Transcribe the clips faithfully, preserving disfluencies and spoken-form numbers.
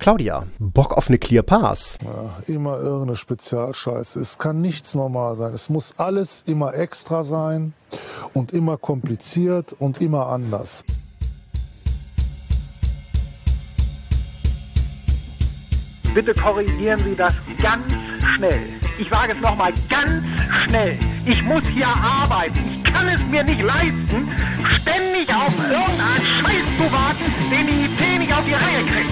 Claudia, Bock auf eine Clear Pass? Ja, immer irgendeine Spezialscheiße. Es kann nichts normal sein. Es muss alles immer extra sein und immer kompliziert und immer anders. Bitte korrigieren Sie das ganz schnell. Ich sage es nochmal, ganz schnell. Ich muss hier arbeiten. Ich kann es mir nicht leisten, ständig auf irgendeinen Scheiß zu warten, den die I T nicht auf die Reihe kriegt.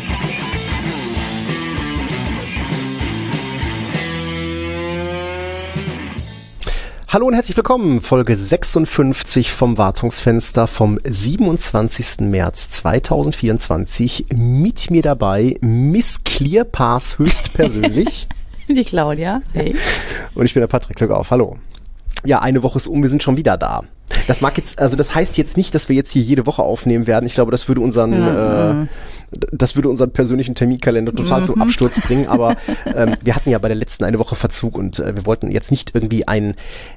Hallo und herzlich willkommen, Folge sechsundfünfzig vom Wartungsfenster vom siebenundzwanzigsten März zweitausendvierundzwanzig. Mit mir dabei Miss Clear Pass höchstpersönlich. Die Claudia, hey. Und ich bin der Patrick, Glück auf, hallo. Ja, eine Woche ist um, wir sind schon wieder da. Das mag jetzt, also das heißt jetzt nicht, dass wir jetzt hier jede Woche aufnehmen werden. Ich glaube, das würde unseren, ja, äh, das würde unseren persönlichen Terminkalender total mhm. zum Absturz bringen. Aber ähm, wir hatten ja bei der letzten eine Woche Verzug und äh, wir wollten jetzt nicht irgendwie einen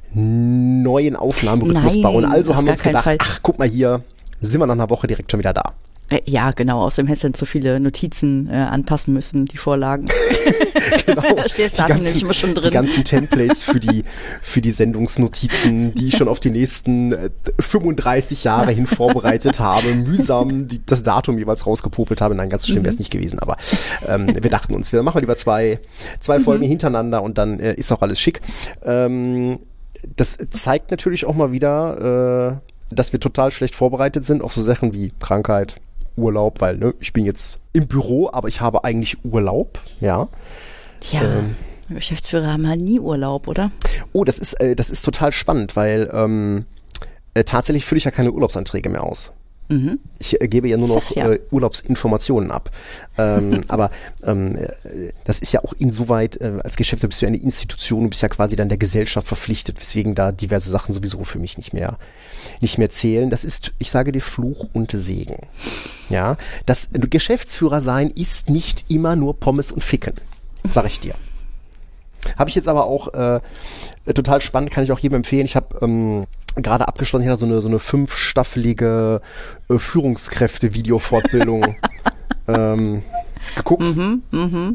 neuen Aufnahmerhythmus Nein, bauen. Also haben wir uns gedacht, Fall. ach, guck mal hier, sind wir nach einer Woche direkt schon wieder da. Ja, genau. Außerdem hättest du dann zu viele Notizen äh, anpassen müssen, die Vorlagen. Genau. Da steht das nämlich immer schon drin. Die ganzen Templates für die, für die Sendungsnotizen, die ich schon auf die nächsten äh, fünfunddreißig Jahre hin vorbereitet habe, mühsam die, das Datum jeweils rausgepopelt habe. Nein, ganz so schlimm wäre es nicht gewesen, aber ähm, wir dachten uns, wir machen lieber zwei, zwei mhm. Folgen hintereinander und dann äh, ist auch alles schick. Ähm, das zeigt natürlich auch mal wieder, äh, dass wir total schlecht vorbereitet sind auf so Sachen wie Krankheit, Urlaub, weil ne, ich bin jetzt im Büro, aber ich habe eigentlich Urlaub, ja. Tja, ähm, Geschäftsführer haben halt nie Urlaub, oder? Oh, das ist, äh, das ist total spannend, weil ähm, äh, tatsächlich fülle ich ja keine Urlaubsanträge mehr aus. Mhm. Ich äh, gebe ja nur noch ja. Äh, Urlaubsinformationen ab. Ähm, aber ähm, äh, das ist ja auch insoweit, äh, als Geschäftsführer bist du eine Institution, du bist ja quasi dann der Gesellschaft verpflichtet, weswegen da diverse Sachen sowieso für mich nicht mehr, nicht mehr zählen. Das ist, ich sage dir, Fluch und Segen. Ja, das äh, Geschäftsführer sein ist nicht immer nur Pommes und Ficken, sag ich dir. Habe ich jetzt aber auch äh, total spannend, kann ich auch jedem empfehlen. Ich habe ähm, gerade abgeschlossen, ich hatte so eine, so eine fünfstaffelige äh, Führungskräfte-Video-Fortbildung ähm, geguckt. Mhm, mhm.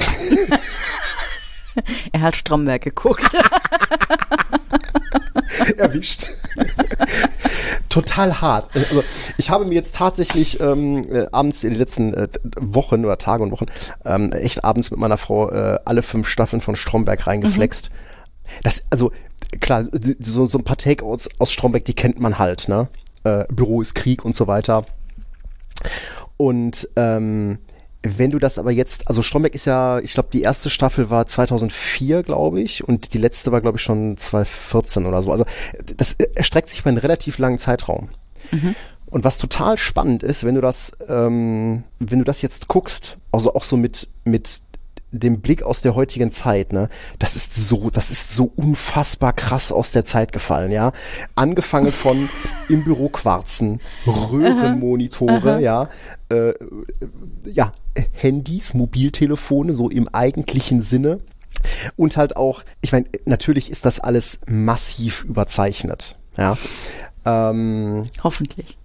Er hat Stromberg geguckt. Erwischt. Total hart. Also ich habe mir jetzt tatsächlich ähm, äh, abends in den letzten äh, Wochen oder Tage und Wochen ähm, echt abends mit meiner Frau äh, alle fünf Staffeln von Stromberg reingeflext. Mhm. Das, also klar, so, so ein paar Takeouts aus Stromberg, die kennt man halt, ne? Äh, Büro ist Krieg und so weiter. Und ähm, wenn du das aber jetzt, also Stromberg ist ja, ich glaube, die erste Staffel war zweitausendvier, glaube ich, und die letzte war, glaube ich, schon zweitausendvierzehn oder so. Also das erstreckt sich über einen relativ langen Zeitraum. Mhm. Und was total spannend ist, wenn du das, ähm, wenn du das jetzt guckst, also auch so mit, mit dem Blick aus der heutigen Zeit, ne, das ist so, das ist so unfassbar krass aus der Zeit gefallen, ja. Angefangen von im Büro quarzen, Röhrenmonitore, aha, ja, äh, ja, Handys, Mobiltelefone, so im eigentlichen Sinne. Und halt auch, ich meine, natürlich ist das alles massiv überzeichnet, ja. Ähm, Hoffentlich.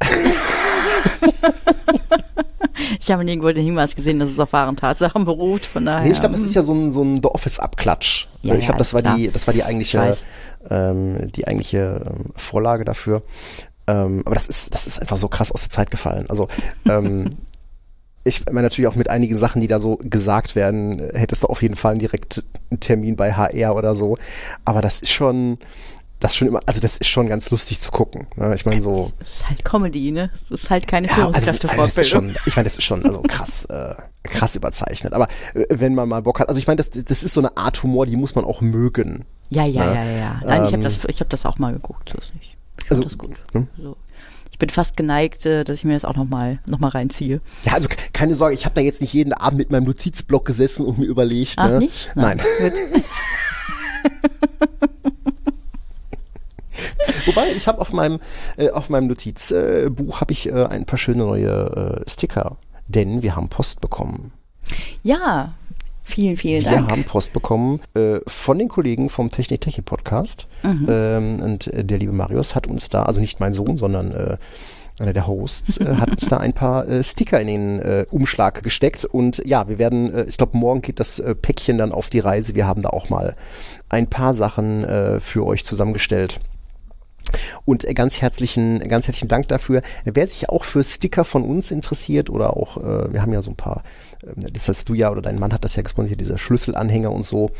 Ich habe nirgendwo den Hinweis gesehen, dass es auf wahren Tatsachen beruht, von daher. Nee, ich glaube, es ist ja so ein, so ein The Office-Abklatsch. Ja, ich glaube, ja, das war klar. die, das war die eigentliche, ähm, die eigentliche ähm, Vorlage dafür. Ähm, aber das ist, das ist einfach so krass aus der Zeit gefallen. Also, ähm, ich meine natürlich auch mit einigen Sachen, die da so gesagt werden, hättest du auf jeden Fall direkt einen Termin bei H R oder so. Aber das ist schon, das schon immer, also das ist schon ganz lustig zu gucken. Ne? Ich meine so. Das ist halt Comedy, ne? Das ist halt keine ja, Führungskräftefortbildung. Also, also ich meine, das ist schon, also krass, äh, krass überzeichnet. Aber äh, wenn man mal Bock hat, also ich meine, das, das ist so eine Art Humor, die muss man auch mögen. Ja, ja, ne? ja, ja. Nein, ähm, ich habe das, ich habe das auch mal geguckt. Das ist nicht. Ich also das gut. Ne? So. Ich bin fast geneigt, dass ich mir das auch nochmal noch mal reinziehe. Ja, also keine Sorge, ich habe da jetzt nicht jeden Abend mit meinem Notizblock gesessen und mir überlegt. Ach, ne? nicht? Nein. Nein. Wobei, ich habe auf meinem äh, auf meinem Notizbuch äh, habe ich äh, ein paar schöne neue äh, Sticker, denn wir haben Post bekommen. Ja, vielen, vielen wir Dank. Wir haben Post bekommen äh, von den Kollegen vom Technik Technik Podcast. Mhm. Ähm, und äh, der liebe Marius hat uns da, also nicht mein Sohn, sondern äh, einer der Hosts, äh, hat uns da ein paar äh, Sticker in den äh, Umschlag gesteckt. Und ja, wir werden, äh, ich glaube, morgen geht das äh, Päckchen dann auf die Reise. Wir haben da auch mal ein paar Sachen äh, für euch zusammengestellt. Und äh, ganz herzlichen, ganz herzlichen Dank dafür. Wer sich auch für Sticker von uns interessiert oder auch, äh, wir haben ja so ein paar, äh, das hast du ja oder dein Mann hat das ja gesponsert, diese Schlüsselanhänger und so.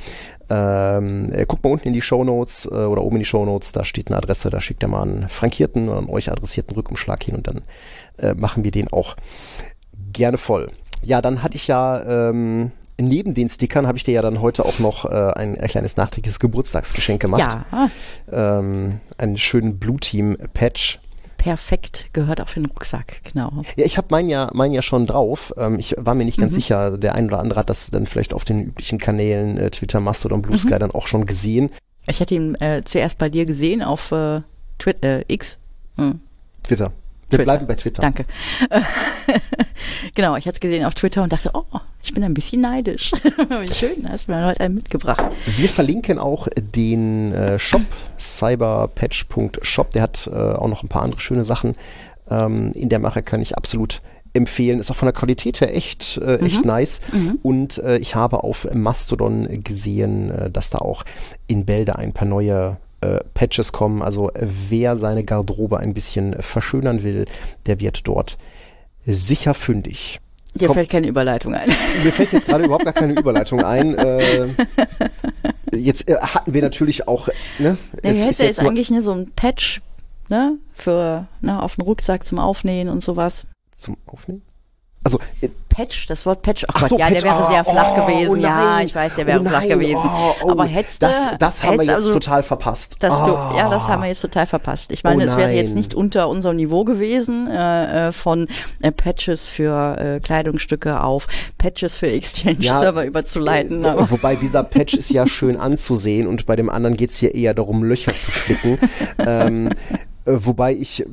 Ähm, äh, guckt mal unten in die Shownotes äh, oder oben in die Shownotes, da steht eine Adresse, da schickt ihr mal einen frankierten oder einen euch adressierten Rückumschlag hin und dann äh, machen wir den auch gerne voll. Ja, dann hatte ich ja ähm, neben den Stickern habe ich dir ja dann heute auch noch äh, ein, ein kleines nachträgliches Geburtstagsgeschenk gemacht. Ja. Ähm, einen schönen Blue Team Patch. Perfekt, gehört auf den Rucksack, genau. Ja, ich habe meinen ja, mein ja schon drauf. Ähm, ich war mir nicht ganz mhm. sicher. Der ein oder andere hat das dann vielleicht auf den üblichen Kanälen, äh, Twitter, Mastodon, Blue Sky, mhm. dann auch schon gesehen. Ich hatte ihn äh, zuerst bei dir gesehen auf äh, Twitter, äh, X. Hm. Twitter. Wir Twitter. bleiben bei Twitter. Danke. Genau, ich hatte es gesehen auf Twitter und dachte, oh, ich bin ein bisschen neidisch. Wie schön, hast du mir heute einen mitgebracht. Wir verlinken auch den äh, Shop, cyberpatch punkt shop. Der hat äh, auch noch ein paar andere schöne Sachen ähm, in der Mache, kann ich absolut empfehlen. Ist auch von der Qualität her echt, äh, echt mhm. nice. Mhm. Und äh, ich habe auf Mastodon gesehen, äh, dass da auch in Bälde ein paar neue Äh, Patches kommen, also äh, wer seine Garderobe ein bisschen äh, verschönern will, der wird dort sicher fündig. Dir Komm, fällt keine Überleitung ein. Mir fällt jetzt gerade überhaupt gar keine Überleitung ein. Äh, jetzt äh, hatten wir natürlich auch, ne? Der es ist, ist ja jetzt ist eigentlich ne, so ein Patch, ne, für, ne, auf den Rucksack zum Aufnähen und sowas. Zum Aufnehmen? Also, äh, Patch, das Wort Patch, ach, ach Gott, so, ja, Patch, der wäre oh, sehr flach oh, gewesen. Oh nein, ja, ich weiß, der wäre oh flach nein, gewesen. Oh, oh, Aber hättest das, das haben wir jetzt also, total verpasst. Dass oh. du, ja, das haben wir jetzt total verpasst. Ich meine, oh es wäre jetzt nein. nicht unter unserem Niveau gewesen, äh, von äh, Patches für äh, Kleidungsstücke auf Patches für Exchange-Server ja, überzuleiten. Äh, wobei dieser Patch ist ja schön anzusehen und bei dem anderen geht es hier eher darum, Löcher zu flicken. ähm, äh, wobei ich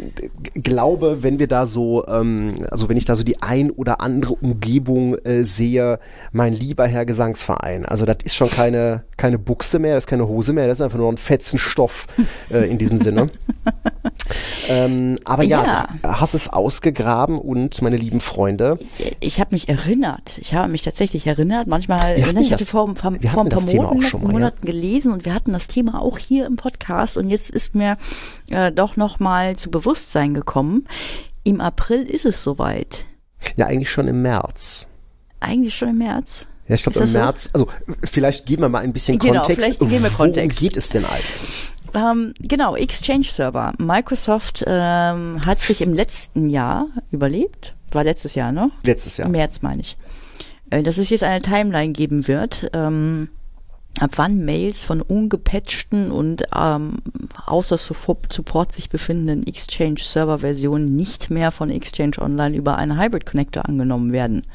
glaube, wenn wir da so, ähm, also wenn ich da so die ein oder andere Umgebung äh, sehe, mein lieber Herr Gesangsverein, also das ist schon keine, keine Buchse mehr, das ist keine Hose mehr, das ist einfach nur ein fetzen Stoff äh, in diesem Sinne. ähm, aber ja, ja, hast es ausgegraben und meine lieben Freunde. Ich, ich habe mich erinnert, ich habe mich tatsächlich erinnert, manchmal, wir ich das, hatte vor, vor, wir vor ein paar Monaten, mal, Monaten ja. gelesen und wir hatten das Thema auch hier im Podcast und jetzt ist mir äh, doch nochmal zu Bewusstsein gekommen. Im April ist es soweit. Ja, eigentlich schon im März. Eigentlich schon im März? Ja, ich glaube im März, so? Also vielleicht geben wir mal ein bisschen genau, Kontext. Vielleicht geben wir Kontext. Worum geht es denn eigentlich? Ähm, genau, Exchange-Server. Microsoft ähm, hat sich im letzten Jahr überlegt, war letztes Jahr, ne? Letztes Jahr. Im März meine ich. Äh, dass es jetzt eine Timeline geben wird, ähm, ab wann Mails von ungepatchten und ähm, außer Support sich befindenden Exchange-Server-Versionen nicht mehr von Exchange Online über einen Hybrid-Connector angenommen werden.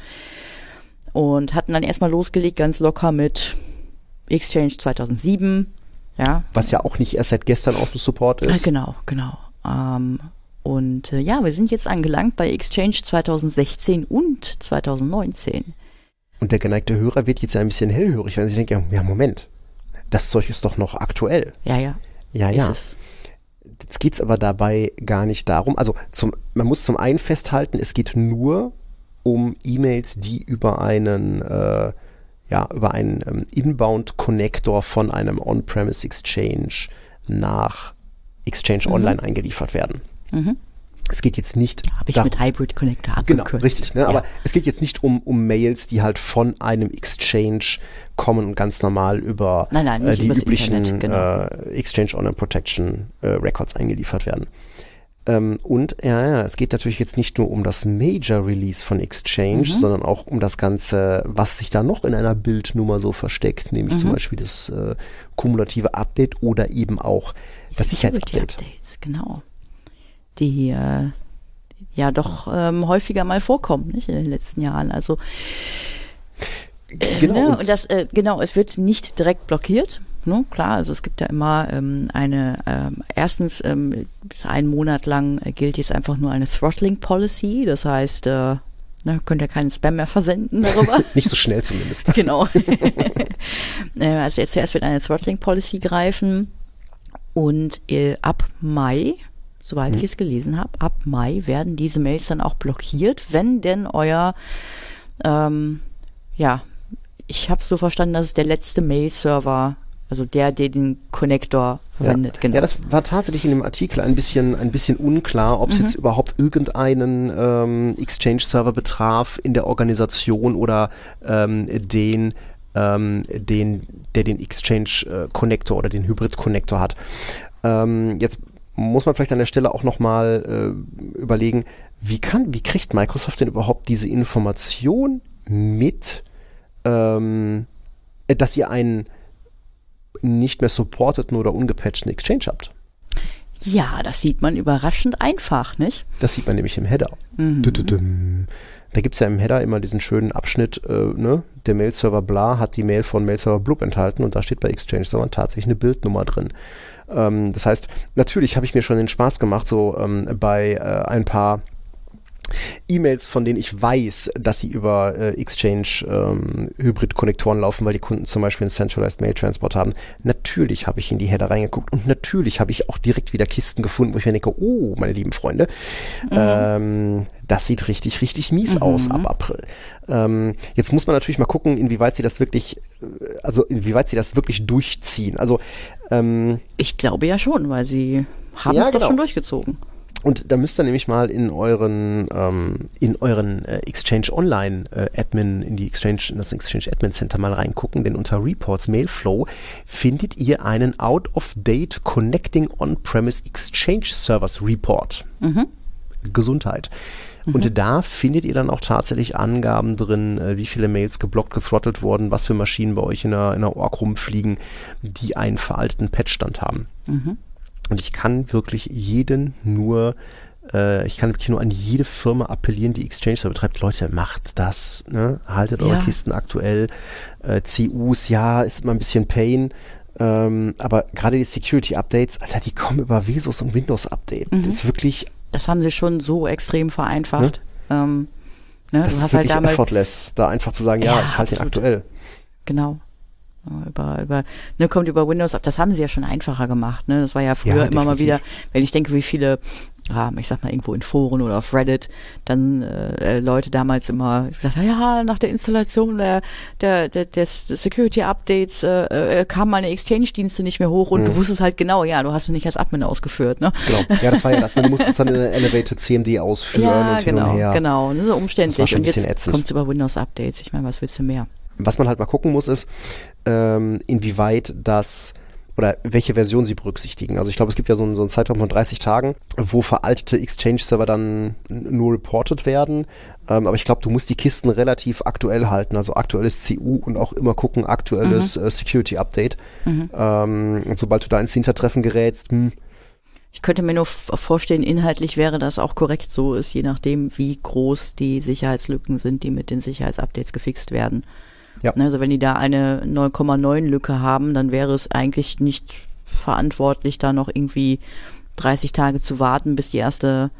Und hatten dann erstmal losgelegt, ganz locker mit Exchange zweitausendsieben. Ja. Was ja auch nicht erst seit gestern auf dem Support ist. Ja, genau, genau. Ähm, und äh, ja, wir sind jetzt angelangt bei Exchange zweitausendsechzehn und zweitausendneunzehn. Und der geneigte Hörer wird jetzt ein bisschen hellhörig, wenn sie denken, ja Moment, das Zeug ist doch noch aktuell. Ja, ja. Ja, ja. Ist es. Jetzt geht's aber dabei gar nicht darum, also zum, man muss zum einen festhalten, es geht nur um E-Mails, die über einen, äh, ja, über einen ähm, Inbound-Connector von einem On-Premise Exchange nach Exchange mhm. Online eingeliefert werden. Mhm. Es geht jetzt nicht Habe ich darum, mit Hybrid Connector abgekürzt. Genau, richtig. Ne? Ja. Aber es geht jetzt nicht um, um Mails, die halt von einem Exchange kommen und ganz normal über nein, nein, äh, die üblichen Internet, genau. äh, Exchange Online Protection äh, Records eingeliefert werden. Ähm, und ja, ja, es geht natürlich jetzt nicht nur um das Major Release von Exchange, mhm. sondern auch um das Ganze, was sich da noch in einer Bildnummer so versteckt, nämlich mhm. zum Beispiel das äh, kumulative Update oder eben auch das Sicherheitsupdate. Updates, genau. Die äh, ja doch ähm, häufiger mal vorkommen, nicht, in den letzten Jahren. Also äh, genau, ne? und, und das äh, genau, es wird nicht direkt blockiert. Ne? Klar, also es gibt ja immer ähm, eine, ähm, erstens ähm, einen Monat lang äh, gilt jetzt einfach nur eine Throttling Policy, das heißt, äh, ne, könnt ihr keinen Spam mehr versenden darüber. Nicht so schnell zumindest. Genau. äh, also jetzt zuerst wird eine Throttling Policy greifen und äh, ab Mai soweit ich es gelesen habe, ab Mai werden diese Mails dann auch blockiert, wenn denn euer, ähm, ja, ich habe es so verstanden, dass es der letzte Mail-Server, also der, der den Connector verwendet, ja. genau. Ja, das war tatsächlich in dem Artikel ein bisschen, ein bisschen unklar, ob es mhm. jetzt überhaupt irgendeinen ähm, Exchange-Server betraf in der Organisation oder ähm, den, ähm, den, der den Exchange-Connector oder den Hybrid-Connector hat. Ähm, jetzt muss man vielleicht an der Stelle auch nochmal äh, überlegen, wie kann, wie kriegt Microsoft denn überhaupt diese Information mit, ähm, dass ihr einen nicht mehr supporteten oder ungepatchten Exchange habt? Ja, das sieht man überraschend einfach, nicht? Das sieht man nämlich im Header. Mhm. Da gibt es ja im Header immer diesen schönen Abschnitt, äh, ne? Der Mail-Server bla hat die Mail von Mail-Server blub enthalten und da steht bei Exchange-Servern tatsächlich eine Bildnummer drin. Ähm, das heißt, natürlich habe ich mir schon den Spaß gemacht, so ähm, bei äh, ein paar E-Mails, von denen ich weiß, dass sie über äh, Exchange ähm, Hybrid-Konnektoren laufen, weil die Kunden zum Beispiel einen Centralized Mail Transport haben. Natürlich habe ich in die Header reingeguckt und natürlich habe ich auch direkt wieder Kisten gefunden, wo ich mir denke, oh, meine lieben Freunde, mhm. ähm, das sieht richtig, richtig mies mhm. aus ab April. Ähm, jetzt muss man natürlich mal gucken, inwieweit sie das wirklich, also inwieweit sie das wirklich durchziehen. Also ähm, ich glaube ja schon, weil sie haben ja, es doch genau. schon durchgezogen. Und da müsst ihr nämlich mal in euren ähm, in euren äh, Exchange Online äh, Admin, in die Exchange, in das Exchange Admin Center mal reingucken, denn unter Reports Mailflow findet ihr einen Out of Date Connecting On-Premise Exchange Servers Report. Mhm. Gesundheit. Mhm. Und da findet ihr dann auch tatsächlich Angaben drin, äh, wie viele Mails geblockt, gethrottelt wurden, was für Maschinen bei euch in der, in der Org rumfliegen, die einen veralteten Patchstand haben. Mhm. Und ich kann wirklich jeden nur, äh, ich kann wirklich nur an jede Firma appellieren, die Exchange-Server betreibt. Leute, macht das, ne? Haltet eure ja. Kisten aktuell. Äh, C Us, ja, ist immer ein bisschen Pain. Ähm, aber gerade die Security-Updates, Alter, die kommen über Vesus und Windows-Update. Mhm. Das ist wirklich... Das haben sie schon so extrem vereinfacht. Ne? Ähm, ne? Das du ist hast wirklich halt damals effortless, da einfach zu sagen, ja, ja ich halte den aktuell. Genau. Über, über, ne, kommt über Windows ab. Das haben sie ja schon einfacher gemacht, ne? Das war ja früher ja, immer mal wieder, wenn ich denke, wie viele, ja, ich sag mal irgendwo in Foren oder auf Reddit, dann äh, Leute damals immer gesagt haben, ja, nach der Installation der, der, der des Security-Updates äh, äh, kamen meine Exchange-Dienste nicht mehr hoch und mhm. du wusstest halt genau, ja, du hast es nicht als Admin ausgeführt, ne? Genau, ja, das war ja das. Du musstest dann in der Elevated C M D ausführen ja, und genau, hin und her. genau, ne, so umständlich. Und jetzt ätzend. kommst du über Windows-Updates. Ich meine, was willst du mehr? Was man halt mal gucken muss, ist, ähm, inwieweit das oder welche Version sie berücksichtigen. Also ich glaube, es gibt ja so einen, so einen Zeitraum von dreißig Tagen, wo veraltete Exchange-Server dann nur reported werden. Ähm, aber ich glaube, du musst die Kisten relativ aktuell halten. Also aktuelles C U und auch immer gucken, aktuelles mhm. äh, Security-Update. Mhm. Ähm, und sobald du da ins Hintertreffen gerätst, hm, ich könnte mir nur vorstellen, inhaltlich wäre das auch korrekt so ist, je nachdem, wie groß die Sicherheitslücken sind, die mit den Sicherheitsupdates gefixt werden. Ja. Also wenn die da eine neun Komma neun Lücke haben, dann wäre es eigentlich nicht verantwortlich, da noch irgendwie dreißig Tage zu warten, bis die erste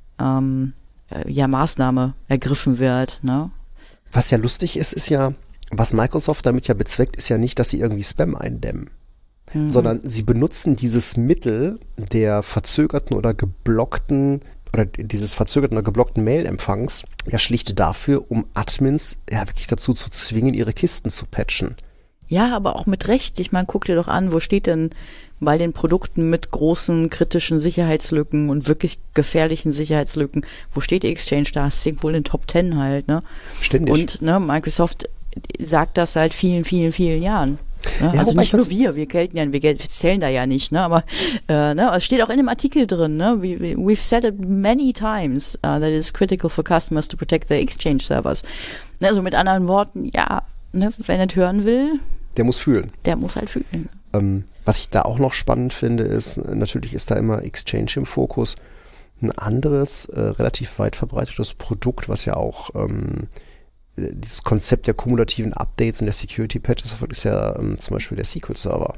ähm, ja, Maßnahme ergriffen wird. Ne? Was ja lustig ist, ist ja, was Microsoft damit ja bezweckt, ist ja nicht, dass sie irgendwie Spam eindämmen, mhm. sondern sie benutzen dieses Mittel der verzögerten oder geblockten oder dieses verzögerten oder geblockten Mail-Empfangs ja schlicht dafür, um Admins ja wirklich dazu zu zwingen, ihre Kisten zu patchen. Ja, aber auch mit Recht. Ich meine, guck dir doch an, wo steht denn bei den Produkten mit großen kritischen Sicherheitslücken und wirklich gefährlichen Sicherheitslücken, wo steht Exchange da? Das ist irgendwo in den Top Ten halt, ne? Ständig. Und ne, Microsoft sagt das seit vielen, vielen, vielen Jahren. Ne? Ja, also nicht nur wir, wir gelten ja, wir zählen da ja nicht, ne? Aber äh, ne? Es steht auch in dem Artikel drin, ne? We, we've said it many times uh, that it is critical for customers to protect their exchange servers. Ne? Also mit anderen Worten, ja, ne? Wer nicht hören will, der muss fühlen. Der muss halt fühlen. Ähm, was ich da auch noch spannend finde, ist, natürlich ist da immer Exchange im Fokus. Ein anderes, äh, relativ weit verbreitetes Produkt, was ja auch ähm, dieses Konzept der kumulativen Updates und der Security-Patches ist ja ähm, zum Beispiel der S Q L-Server.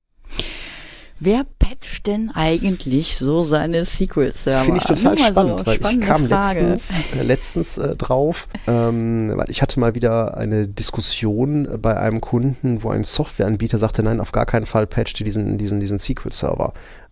Wer patcht denn eigentlich so seine S Q L-Server? Finde ich total spannend, so weil ich kam Frage. letztens, äh, letztens äh, drauf, ähm, weil ich hatte mal wieder eine Diskussion bei einem Kunden, wo ein Softwareanbieter sagte, nein, auf gar keinen Fall patchte diesen, diesen, diesen S Q L-Server.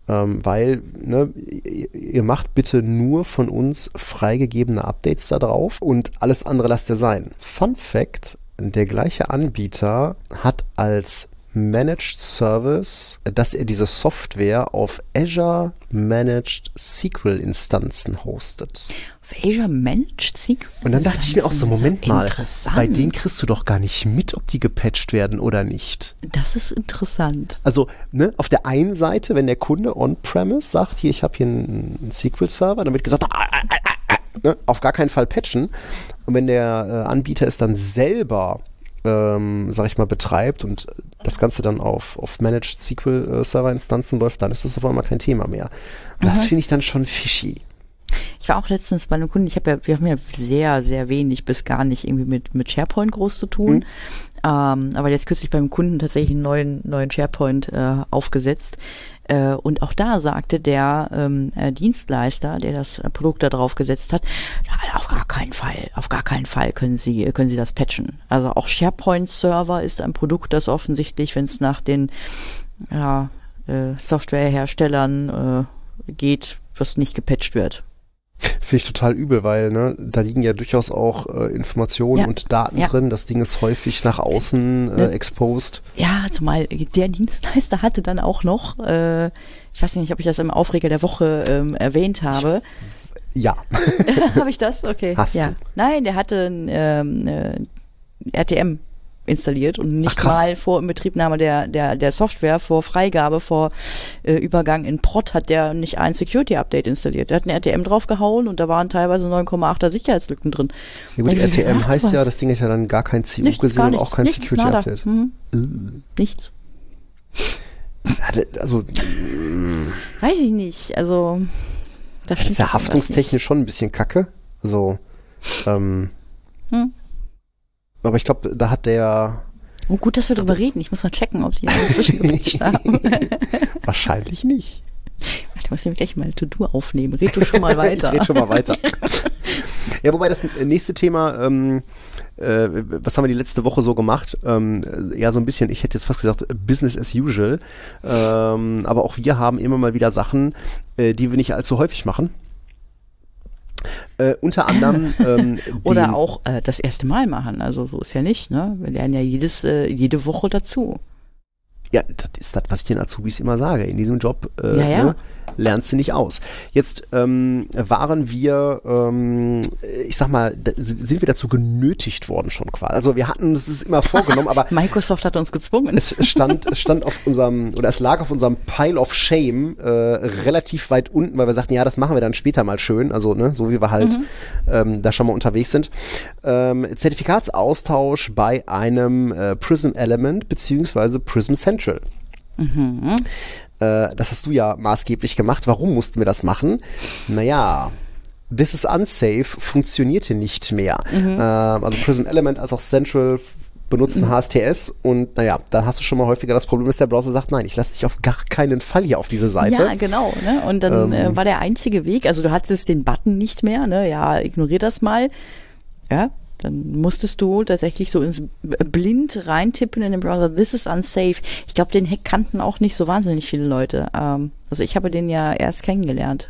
Ähm, weil, ne, ihr, ihr macht bitte nur von uns freigegebene Updates da drauf und alles andere lasst ihr sein. Fun Fact, der gleiche Anbieter hat als Managed Service, dass er diese Software auf Azure Managed S Q L-Instanzen hostet. Auf Azure Managed S Q L? Und dann dachte ich mir auch so, Moment mal, interessant. bei denen kriegst du doch gar nicht mit, ob die gepatcht werden oder nicht. Das ist interessant. Also, ne, auf der einen Seite, wenn der Kunde on-premise sagt, hier, ich habe hier einen S Q L-Server, dann wird gesagt, ah, ah, ah, ah, ne, auf gar keinen Fall patchen. Und wenn der äh, Anbieter es dann selber Ähm, sag ich mal, betreibt und das Ganze dann auf, auf Managed S Q L-Server-Instanzen läuft, dann ist das auf einmal kein Thema mehr. Und das finde ich dann schon fishy. Ich war auch letztens bei einem Kunden, ich habe ja, wir haben ja sehr, sehr wenig bis gar nicht irgendwie mit, mit SharePoint groß zu tun. Mhm. Ähm, aber jetzt kürzlich beim Kunden tatsächlich einen neuen, neuen SharePoint äh, aufgesetzt. Äh, und auch da sagte der ähm, äh, Dienstleister, der das äh, Produkt da drauf gesetzt hat, ja, auf gar keinen Fall, auf gar keinen Fall können Sie, können Sie das patchen. Also auch SharePoint-Server ist ein Produkt, das offensichtlich, wenn es nach den ja, äh, Softwareherstellern äh, geht, was nicht gepatcht wird. Finde ich total übel, weil ne, da liegen ja durchaus auch äh, Informationen ja. und Daten ja. drin. Das Ding ist häufig nach außen äh, exposed. Ja, zumal der Dienstleister hatte dann auch noch, äh, ich weiß nicht, ob ich das im Aufreger der Woche ähm, erwähnt habe. Ja. Habe ich das? Okay. Hast ja. du? Nein, der hatte ein ähm, äh, R T M installiert und nicht Ach, mal vor Inbetriebnahme der, der, der Software, vor Freigabe, vor äh, Übergang in Prod hat der nicht ein Security-Update installiert. Der hat ein R T M draufgehauen und da waren teilweise neun Komma achter Sicherheitslücken drin. Ja gut, R T M gedacht, heißt was? ja, das Ding ist ja dann gar kein C U Nichts, gesehen gar und nichts, auch kein nichts, Security-Update. Hm. Äh. Nichts. Also, Weiß ich nicht, also das das stimmt ist ja irgendwas haftungstechnisch nicht. schon ein bisschen kacke. Also, ähm, Hm. aber ich glaube, da hat der Oh, gut, dass wir drüber reden. Ich muss mal checken, ob die inzwischen gepatcht haben. wahrscheinlich nicht. Ich muss mir gleich mal To-Do aufnehmen. Red du schon mal weiter. Ich red schon mal weiter. Ja, wobei das nächste Thema, ähm, äh, was haben wir die letzte Woche so gemacht? Ähm, ja, so ein bisschen, ich hätte jetzt fast gesagt, Business as usual. Ähm, aber auch wir haben immer mal wieder Sachen, äh, die wir nicht allzu häufig machen. Äh, unter anderem ähm, oder auch äh, das erste Mal machen. Also so ist ja nicht, ne? Wir lernen ja jedes, äh, jede Woche dazu. Ja, das ist das, was ich den Azubis immer sage. In diesem Job äh, ja, ja. Ne, lernst du nicht aus. Jetzt ähm, waren wir, ähm, ich sag mal, da, sind wir dazu genötigt worden schon quasi. Also wir hatten, das ist immer vorgenommen, aber Microsoft hat uns gezwungen. Es stand, es stand auf unserem, oder es lag auf unserem Pile of Shame äh, relativ weit unten, weil wir sagten, ja, das machen wir dann später mal schön, also ne, so wie wir halt mhm. ähm, da schon mal unterwegs sind. Ähm, Zertifikatsaustausch bei einem äh, Prism Element beziehungsweise Prism Central. Mhm. Äh, das hast du ja maßgeblich gemacht. Warum mussten wir das machen? Naja, This is Unsafe funktionierte nicht mehr. Mhm. Äh, also Prism Element als auch Central benutzen mhm. H S T S und naja, da hast du schon mal häufiger das Problem, dass der Browser sagt, nein, ich lasse dich auf gar keinen Fall hier auf diese Seite. Ja, genau. Ne? Und dann ähm, äh, war der einzige Weg, also du hattest den Button nicht mehr, ne? Ja, ignorier das mal. Ja, dann musstest du tatsächlich so ins blind reintippen in den Browser, this is unsafe. Ich glaube, den Hack kannten auch nicht so wahnsinnig viele Leute. Ähm, also ich habe den ja erst kennengelernt.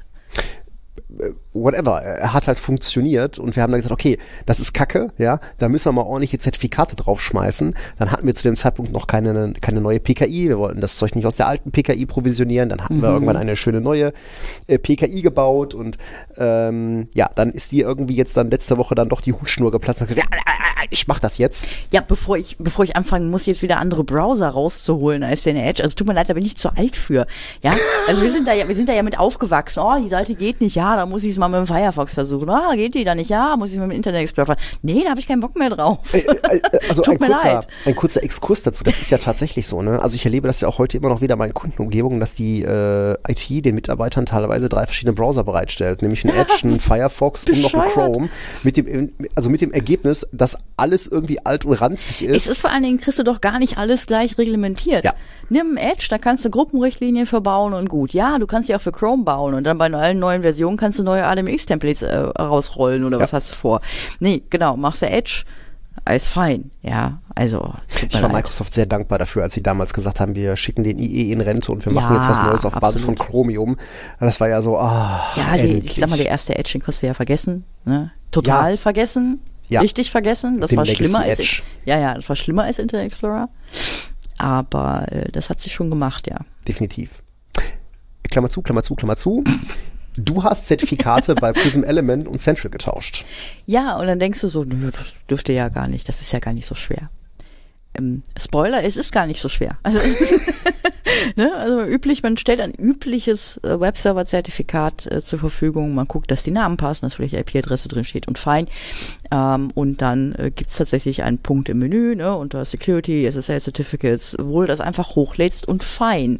Whatever, er hat halt funktioniert und wir haben dann gesagt, okay, das ist Kacke, ja, da müssen wir mal ordentliche Zertifikate draufschmeißen. Dann hatten wir zu dem Zeitpunkt noch keine, keine neue P K I, wir wollten das Zeug nicht aus der alten P K I provisionieren, dann hatten mhm. wir irgendwann eine schöne neue äh, P K I gebaut und ähm, ja, dann ist die irgendwie jetzt dann letzte Woche dann doch die Hutschnur geplatzt und gesagt, ja, ich mach das jetzt. Ja, bevor ich, bevor ich anfangen muss, jetzt wieder andere Browser rauszuholen als den Edge, also tut mir leid, da bin ich zu alt für, ja, also wir sind da ja, wir sind da ja mit aufgewachsen, oh, die Seite geht nicht, ja, da muss ich es mal mit dem Firefox versuchen. Ah, geht die da nicht? Ja, muss ich mit dem Internet Explorer. Nee, da habe ich keinen Bock mehr drauf. Äh, äh, also Tut ein mir kurzer, leid. ein kurzer Exkurs dazu. Das ist ja tatsächlich so, ne? Also ich erlebe das ja auch heute immer noch wieder in meinen Kundenumgebungen, dass die äh, I T den Mitarbeitern teilweise drei verschiedene Browser bereitstellt, nämlich einen Edge, einen Firefox und noch einen Chrome. Mit dem, also mit dem Ergebnis, dass alles irgendwie alt und ranzig ist. Es ist vor allen Dingen, kriegst du doch gar nicht alles gleich reglementiert. Ja. Nimm Edge, da kannst du Gruppenrichtlinien verbauen und gut. Ja, du kannst die auch für Chrome bauen und dann bei allen neuen Versionen kannst du neue A D M X-Templates äh, rausrollen oder ja. was hast du vor? Nee, genau, machst du Edge, alles fein, ja, also ich war leid. Microsoft sehr dankbar dafür, als sie damals gesagt haben, wir schicken den I E in Rente und wir machen ja, jetzt was Neues auf absolut. Basis von Chromium. Das war ja so, ah, ja, die, ich sag mal, der erste Edge, den konntest du ja vergessen, ne? Total ja. vergessen, ja. richtig vergessen, das den war Legacy schlimmer Edge. als, ja, ja, das war schlimmer als Internet Explorer, aber äh, das hat sich schon gemacht, ja. Definitiv. Klammer zu, Klammer zu, Klammer zu. Du hast Zertifikate bei Prism Element und Central getauscht. Ja, und dann denkst du so, nö, das dürfte ja gar nicht, das ist ja gar nicht so schwer. Ähm, Spoiler, es ist gar nicht so schwer. Also, ne, also üblich, man stellt ein übliches äh, Webserver-Zertifikat äh, zur Verfügung, man guckt, dass die Namen passen, dass vielleicht I P-Adresse drin steht und fein. Ähm, und dann äh, gibt es tatsächlich einen Punkt im Menü, ne, unter Security, S S L Certificates, wo du das einfach hochlädst und fein.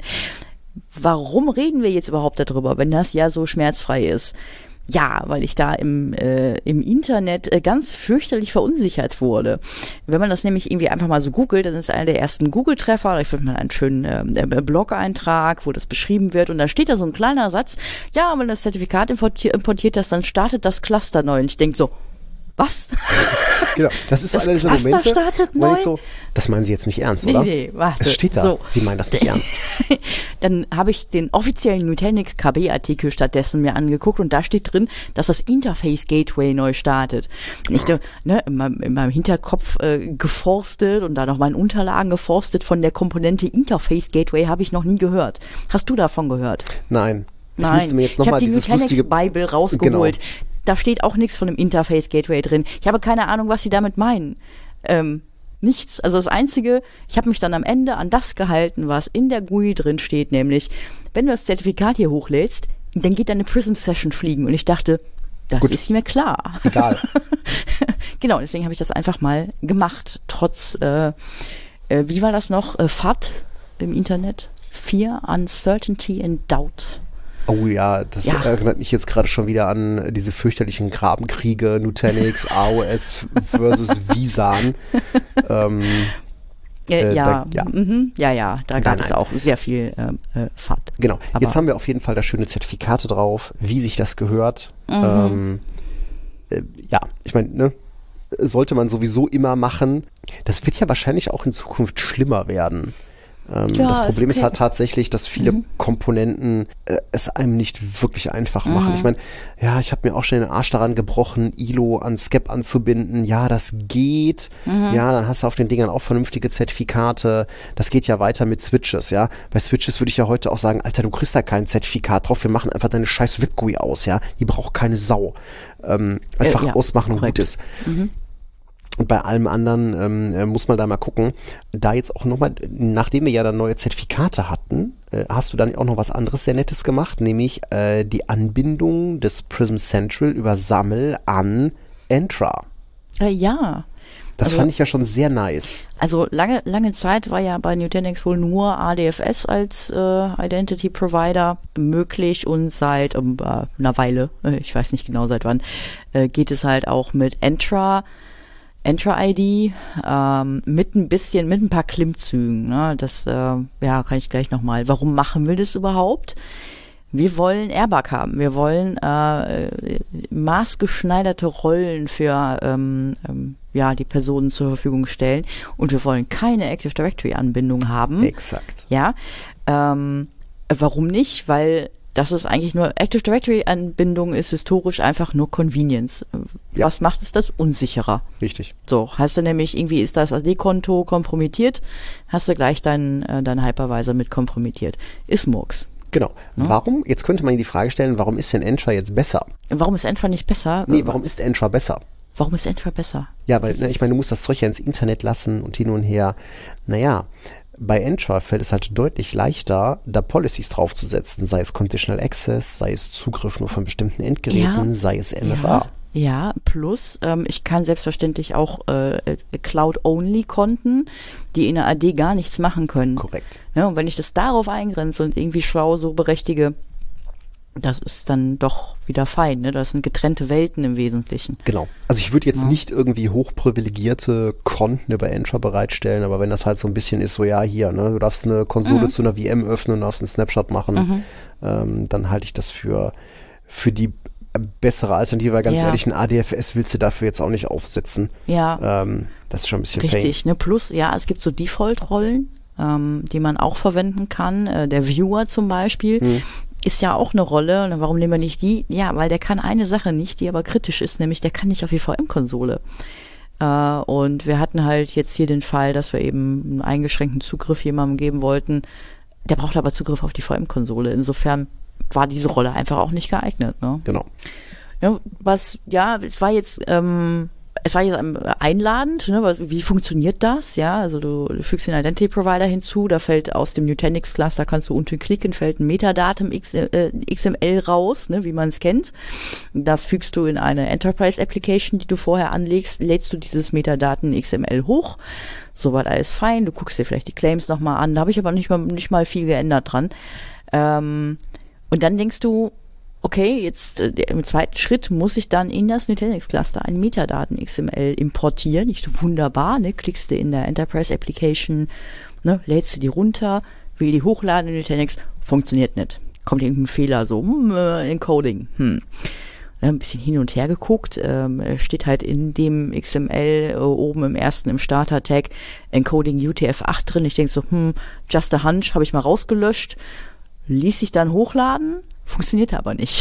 Warum reden wir jetzt überhaupt darüber, wenn das ja so schmerzfrei ist? Ja, weil ich da im, äh, im Internet äh, ganz fürchterlich verunsichert wurde. Wenn man das nämlich irgendwie einfach mal so googelt, dann ist einer der ersten Google-Treffer, da findet man einen schönen äh, Blog-Eintrag, wo das beschrieben wird und da steht da so ein kleiner Satz, ja, wenn du das Zertifikat importiert, importiert hast, dann startet das Cluster neu. Und ich denke so, was? Genau, das ist so das einer dieser Cluster Momente, startet wo man neu? denkt so, das meinen Sie jetzt nicht ernst, Nee, oder? nee, warte. Es steht da, So. Sie meinen das nicht ernst. Dann habe ich den offiziellen Nutanix K B-Artikel stattdessen mir angeguckt und da steht drin, dass das Interface Gateway neu startet. Und ich ne, in, meinem, in meinem Hinterkopf äh, geforstet und da noch meinen Unterlagen geforstet von der Komponente Interface Gateway habe ich noch nie gehört. Hast du davon gehört? Nein. Ich Nein. müsste mir jetzt noch ich mal habe die dieses Nutanix lustige Bible rausgeholt. Genau. Da steht auch nichts von dem Interface Gateway drin. Ich habe keine Ahnung, was sie damit meinen. Ähm, nichts. Also das Einzige, ich habe mich dann am Ende an das gehalten, was in der G U I drin steht, nämlich, wenn du das Zertifikat hier hochlädst, dann geht deine Prism-Session fliegen. Und ich dachte, das Gut. ist mir klar. Egal. Genau, deswegen habe ich das einfach mal gemacht. Trotz, äh, äh, wie war das noch? Äh, F A T im Internet? Fear, Uncertainty and Doubt. Oh ja, das Ja. erinnert mich jetzt gerade schon wieder an diese fürchterlichen Grabenkriege, Nutanix, A O S versus Visan. ähm, Äh, Äh, ja, da- ja. mhm, ja, ja, da gab Nein, es nein. auch sehr viel ähm, äh, F A T. Genau, Aber- jetzt haben wir auf jeden Fall da schöne Zertifikate drauf, wie sich das gehört. Ähm, äh, ja, ich meine, ne, sollte man sowieso immer machen. Das wird ja wahrscheinlich auch in Zukunft schlimmer werden. Ähm, Ja, das ist Problem ist okay. halt tatsächlich, dass viele Komponenten äh, es einem nicht wirklich einfach machen. Ich meine, ja, ich habe mir auch schon den Arsch daran gebrochen, I L O an Skep anzubinden. Ja, das geht. Ja, dann hast du auf den Dingern auch vernünftige Zertifikate. Das geht ja weiter mit Switches, ja. Bei Switches würde ich ja heute auch sagen, Alter, du kriegst da kein Zertifikat drauf. Wir machen einfach deine scheiß Web-G U I aus, ja. Die braucht keine Sau. Ähm, einfach Äh, ja, ausmachen und korrekt. gut ist. Und bei allem anderen ähm, äh, muss man da mal gucken. Da jetzt auch nochmal, nachdem wir ja dann neue Zertifikate hatten, äh, hast du dann auch noch was anderes sehr Nettes gemacht, nämlich äh, die Anbindung des Prism Central über S A M L an Entra. Äh, ja, Das Also- fand ich ja schon sehr nice. also lange, lange Zeit war ja bei Nutanix wohl nur A D F S als äh, Identity Provider möglich und seit ähm, äh, einer Weile, äh, ich weiß nicht genau seit wann, äh, geht es halt auch mit Entra, Entra-I D, ähm, mit ein bisschen, mit ein paar Klimmzügen. Ne? Das, äh, ja, kann ich gleich nochmal. Warum machen wir das überhaupt? Wir wollen Airbag haben. Wir wollen äh, maßgeschneiderte Rollen für ähm, ähm, ja, die Personen zur Verfügung stellen. Und wir wollen keine Active Directory-Anbindung haben. Exakt. Ja. Ähm, warum nicht? Weil das ist eigentlich nur, Active Directory-Anbindung ist historisch einfach nur Convenience. Ja. Was macht es das? Unsicherer. Richtig. So, hast du nämlich irgendwie, ist das A D-Konto kompromittiert, hast du gleich deinen äh, deinen Hypervisor mit kompromittiert. Ist Murks. Genau. Warum, jetzt könnte man die Frage stellen, warum ist denn Entra jetzt besser? Warum ist Entra nicht besser? Nee, warum ist Entra besser? Warum ist Entra besser? Ja, weil, ne, ich meine, du musst das Zeug ja ins Internet lassen und hin und her. Naja, bei Entra fällt es halt deutlich leichter, da Policies draufzusetzen, sei es Conditional Access, sei es Zugriff nur von bestimmten Endgeräten, Ja. sei es M F A. Ja, ja, plus ähm, ich kann selbstverständlich auch äh, Cloud-Only-Konten, die in der A D gar nichts machen können. Korrekt. Ja, und wenn ich das darauf eingrenze und irgendwie schlau so berechtige, das ist dann doch wieder fein. Ne? Das sind getrennte Welten im Wesentlichen. Genau. Also ich würde jetzt nicht irgendwie hochprivilegierte Konten über Entra bereitstellen, aber wenn das halt so ein bisschen ist, so ja, hier, ne, du darfst eine Konsole zu einer V M öffnen, darfst einen Snapshot machen, ähm, dann halte ich das für, für die bessere Alternative, weil ganz Ja. ehrlich, ein A D F S willst du dafür jetzt auch nicht aufsetzen. Ja, Ähm, das ist schon ein bisschen richtig. Ne? Plus, ja, es gibt so Default-Rollen, ähm, die man auch verwenden kann. Äh, der Viewer zum Beispiel Hm. ist ja auch eine Rolle. Und warum nehmen wir nicht die? Ja, weil der kann eine Sache nicht, die aber kritisch ist, nämlich der kann nicht auf die V M-Konsole. Äh, und wir hatten halt jetzt hier den Fall, dass wir eben einen eingeschränkten Zugriff jemandem geben wollten. Der braucht aber Zugriff auf die V M-Konsole. Insofern war diese Rolle einfach auch nicht geeignet. Ne? Genau. Ja, was, ja, es war jetzt, ähm, es war jetzt ähm, einladend, ne, was, wie funktioniert das? Ja, also du, du fügst den Identity Provider hinzu, da fällt aus dem Nutanix Cluster, kannst du unten klicken, fällt ein Metadatum X, äh, X M L raus, ne, wie man es kennt. Das fügst du in eine Enterprise Application, die du vorher anlegst, lädst du dieses Metadaten X M L hoch. Soweit alles fein, du guckst dir vielleicht die Claims nochmal an, da habe ich aber nicht mal, nicht mal viel geändert dran. Ähm, und dann denkst du, okay, jetzt äh, im zweiten Schritt muss ich dann in das Nutanix-Cluster ein Metadaten X M L importieren. Ich so, wunderbar, ne? Klickst du in der Enterprise Application, ne? Lädst du die runter, will die hochladen in Nutanix, funktioniert nicht. Kommt irgendein Fehler, so, hm, äh, Encoding, hm. Dann ein bisschen hin und her geguckt, ähm, steht halt in dem X M L äh, oben im ersten, im Starter-Tag, Encoding U T F acht drin. Ich denke so, hm, just a hunch, habe ich mal rausgelöscht, ließ sich dann hochladen, funktionierte aber nicht.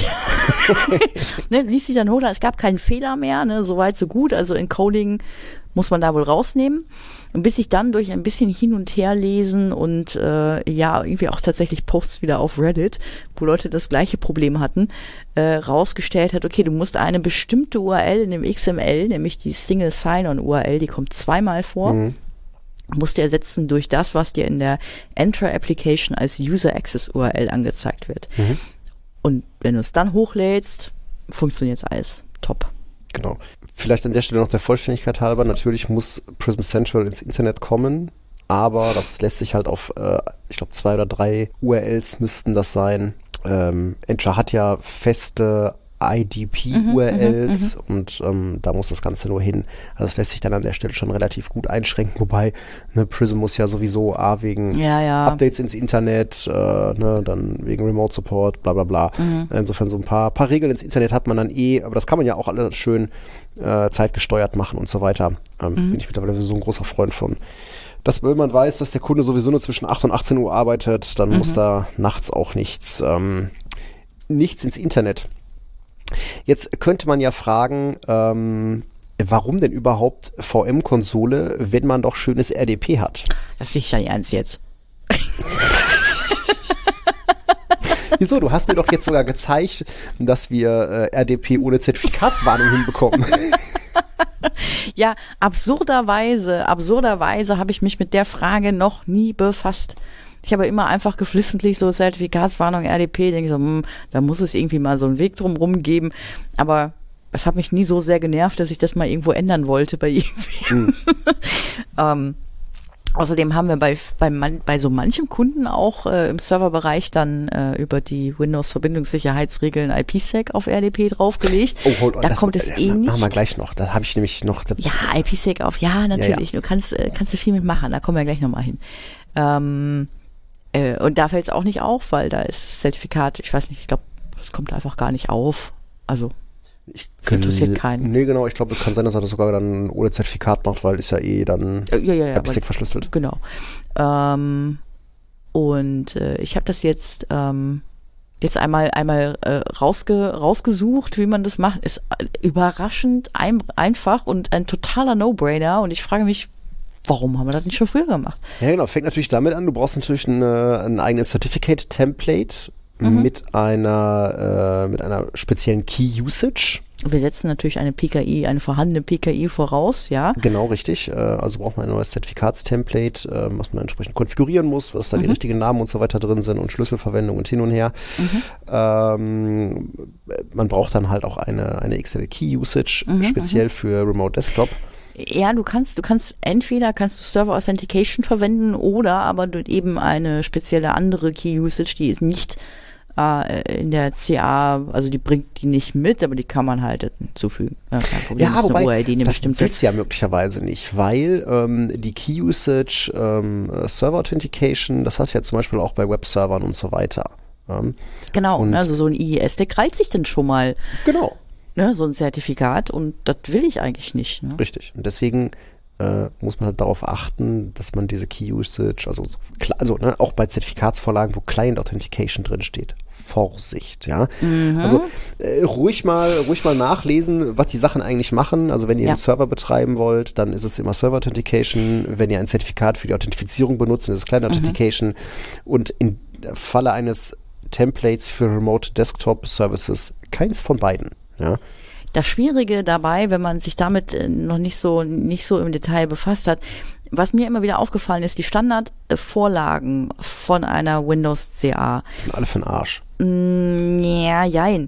ne, ließ sich dann hochladen, es gab keinen Fehler mehr, ne, soweit so gut, also Encoding muss man da wohl rausnehmen. Und bis ich dann durch ein bisschen hin und her lesen und äh, ja, irgendwie auch tatsächlich Posts wieder auf Reddit, wo Leute das gleiche Problem hatten, äh, rausgestellt hat, okay, du musst eine bestimmte U R L in dem X M L, nämlich die Single Sign-On U R L, die kommt zweimal vor, Mhm. musst du ersetzen durch das, was dir in der Entra Application als User Access U R L angezeigt wird. Mhm. Und wenn du es dann hochlädst, funktioniert alles top. Genau. Vielleicht an der Stelle noch der Vollständigkeit halber, natürlich muss Prism Central ins Internet kommen, aber das lässt sich halt auf, äh, ich glaube, zwei oder drei U R Ls müssten das sein. Ähm, Entra hat ja feste I D P-U R Ls mhm, und ähm, da muss das Ganze nur hin. Also das lässt sich dann an der Stelle schon relativ gut einschränken, wobei ne, Prism muss ja sowieso A wegen ja, ja. Updates ins Internet, äh, ne, dann wegen Remote Support, bla bla bla. Mhm. Insofern so ein paar, paar Regeln ins Internet hat man dann eh, aber das kann man ja auch alles schön äh, zeitgesteuert machen und so weiter. Ähm, mhm. Bin ich mittlerweile so ein großer Freund von. Dass, wenn man weiß, dass der Kunde sowieso nur zwischen acht und achtzehn Uhr arbeitet, dann mhm. muss da nachts auch nichts, ähm, nichts ins Internet. Jetzt könnte man ja fragen, ähm, warum denn überhaupt V M-Konsole, wenn man doch schönes R D P hat? Das ist nicht dein Ernst jetzt. Wieso? Du hast mir doch jetzt sogar gezeigt, dass wir äh, R D P ohne Zertifikatswarnung hinbekommen. Ja, absurderweise, absurderweise habe ich mich mit der Frage noch nie befasst. Ich habe immer einfach geflissentlich so Zertifikatswarnung R D P, denke so, hm, da muss es irgendwie mal so einen Weg drum geben. Aber es hat mich nie so sehr genervt, dass ich das mal irgendwo ändern wollte bei irgendwie. Mhm. ähm, außerdem haben wir bei, bei, man, bei so manchem Kunden auch äh, im Serverbereich dann äh, über die Windows-Verbindungssicherheitsregeln I P sec auf R D P draufgelegt. Oh, hold on, da das, kommt es äh, eh nicht. Machen wir gleich noch. Da habe ich nämlich noch. Das ja, I P sec auf. Ja, natürlich. Ja, ja. Du kannst, äh, kannst du viel mitmachen. Da kommen wir gleich nochmal hin. Ähm, äh, und da fällt es auch nicht auf, weil da ist das Zertifikat, ich weiß nicht, ich glaube, es kommt einfach gar nicht auf. Also, ich interessiert keinen. Nee, genau. Ich glaube, es kann sein, dass er das sogar dann ohne Zertifikat macht, weil ist ja eh dann ja, ja, ja, I P sec verschlüsselt. Genau. Ähm, und äh, ich habe das jetzt ähm, jetzt einmal einmal äh, rausge, rausgesucht, wie man das macht. Ist überraschend ein, einfach und ein totaler No-Brainer. Und ich frage mich, warum haben wir das nicht schon früher gemacht? Ja, genau. Fängt natürlich damit an, du brauchst natürlich eine, ein eigenes Certificate-Template mhm. mit einer äh, mit einer speziellen Key-Usage. Wir setzen natürlich eine P K I, eine vorhandene P K I voraus, ja. Genau, richtig. Also braucht man ein neues Zertifikatstemplate, was man entsprechend konfigurieren muss, was da mhm. die richtigen Namen und so weiter drin sind und Schlüsselverwendung und hin und her. Mhm. Ähm, man braucht dann halt auch eine, eine X T L Key Usage, mhm, speziell mhm. für Remote Desktop. Ja, du kannst, du kannst entweder kannst du Server Authentication verwenden oder aber du eben eine spezielle andere Key Usage, die ist nicht äh, in der C A, also die bringt die nicht mit, aber die kann man halt hinzufügen. Ja, kein Problem. Ja, wobei, U R L, die das willst du ja möglicherweise nicht, weil ähm, die Key Usage, ähm, Server Authentication, das hast du ja zum Beispiel auch bei Webservern und so weiter. Ähm, Genau, und also so ein I I S, der krallt sich dann schon mal, genau. ne, so ein Zertifikat und das will ich eigentlich nicht. Ne? Richtig. Und deswegen äh, muss man halt darauf achten, dass man diese Key Usage, also, so, also ne, auch bei Zertifikatsvorlagen, wo Client Authentication drin steht, Vorsicht, ja. Mhm. Also äh, ruhig mal, ruhig mal nachlesen, was die Sachen eigentlich machen. Also wenn ihr Ja. einen Server betreiben wollt, dann ist es immer Server Authentication. Wenn ihr ein Zertifikat für die Authentifizierung benutzt, dann ist es Client Authentication. Mhm. Und im Falle eines Templates für Remote Desktop Services keins von beiden, ja. Das Schwierige dabei, wenn man sich damit äh, noch nicht so, nicht so im Detail befasst hat, was mir immer wieder aufgefallen ist, die Standardvorlagen von einer Windows C A. Sind alle für den Arsch. Mm, ja, jein.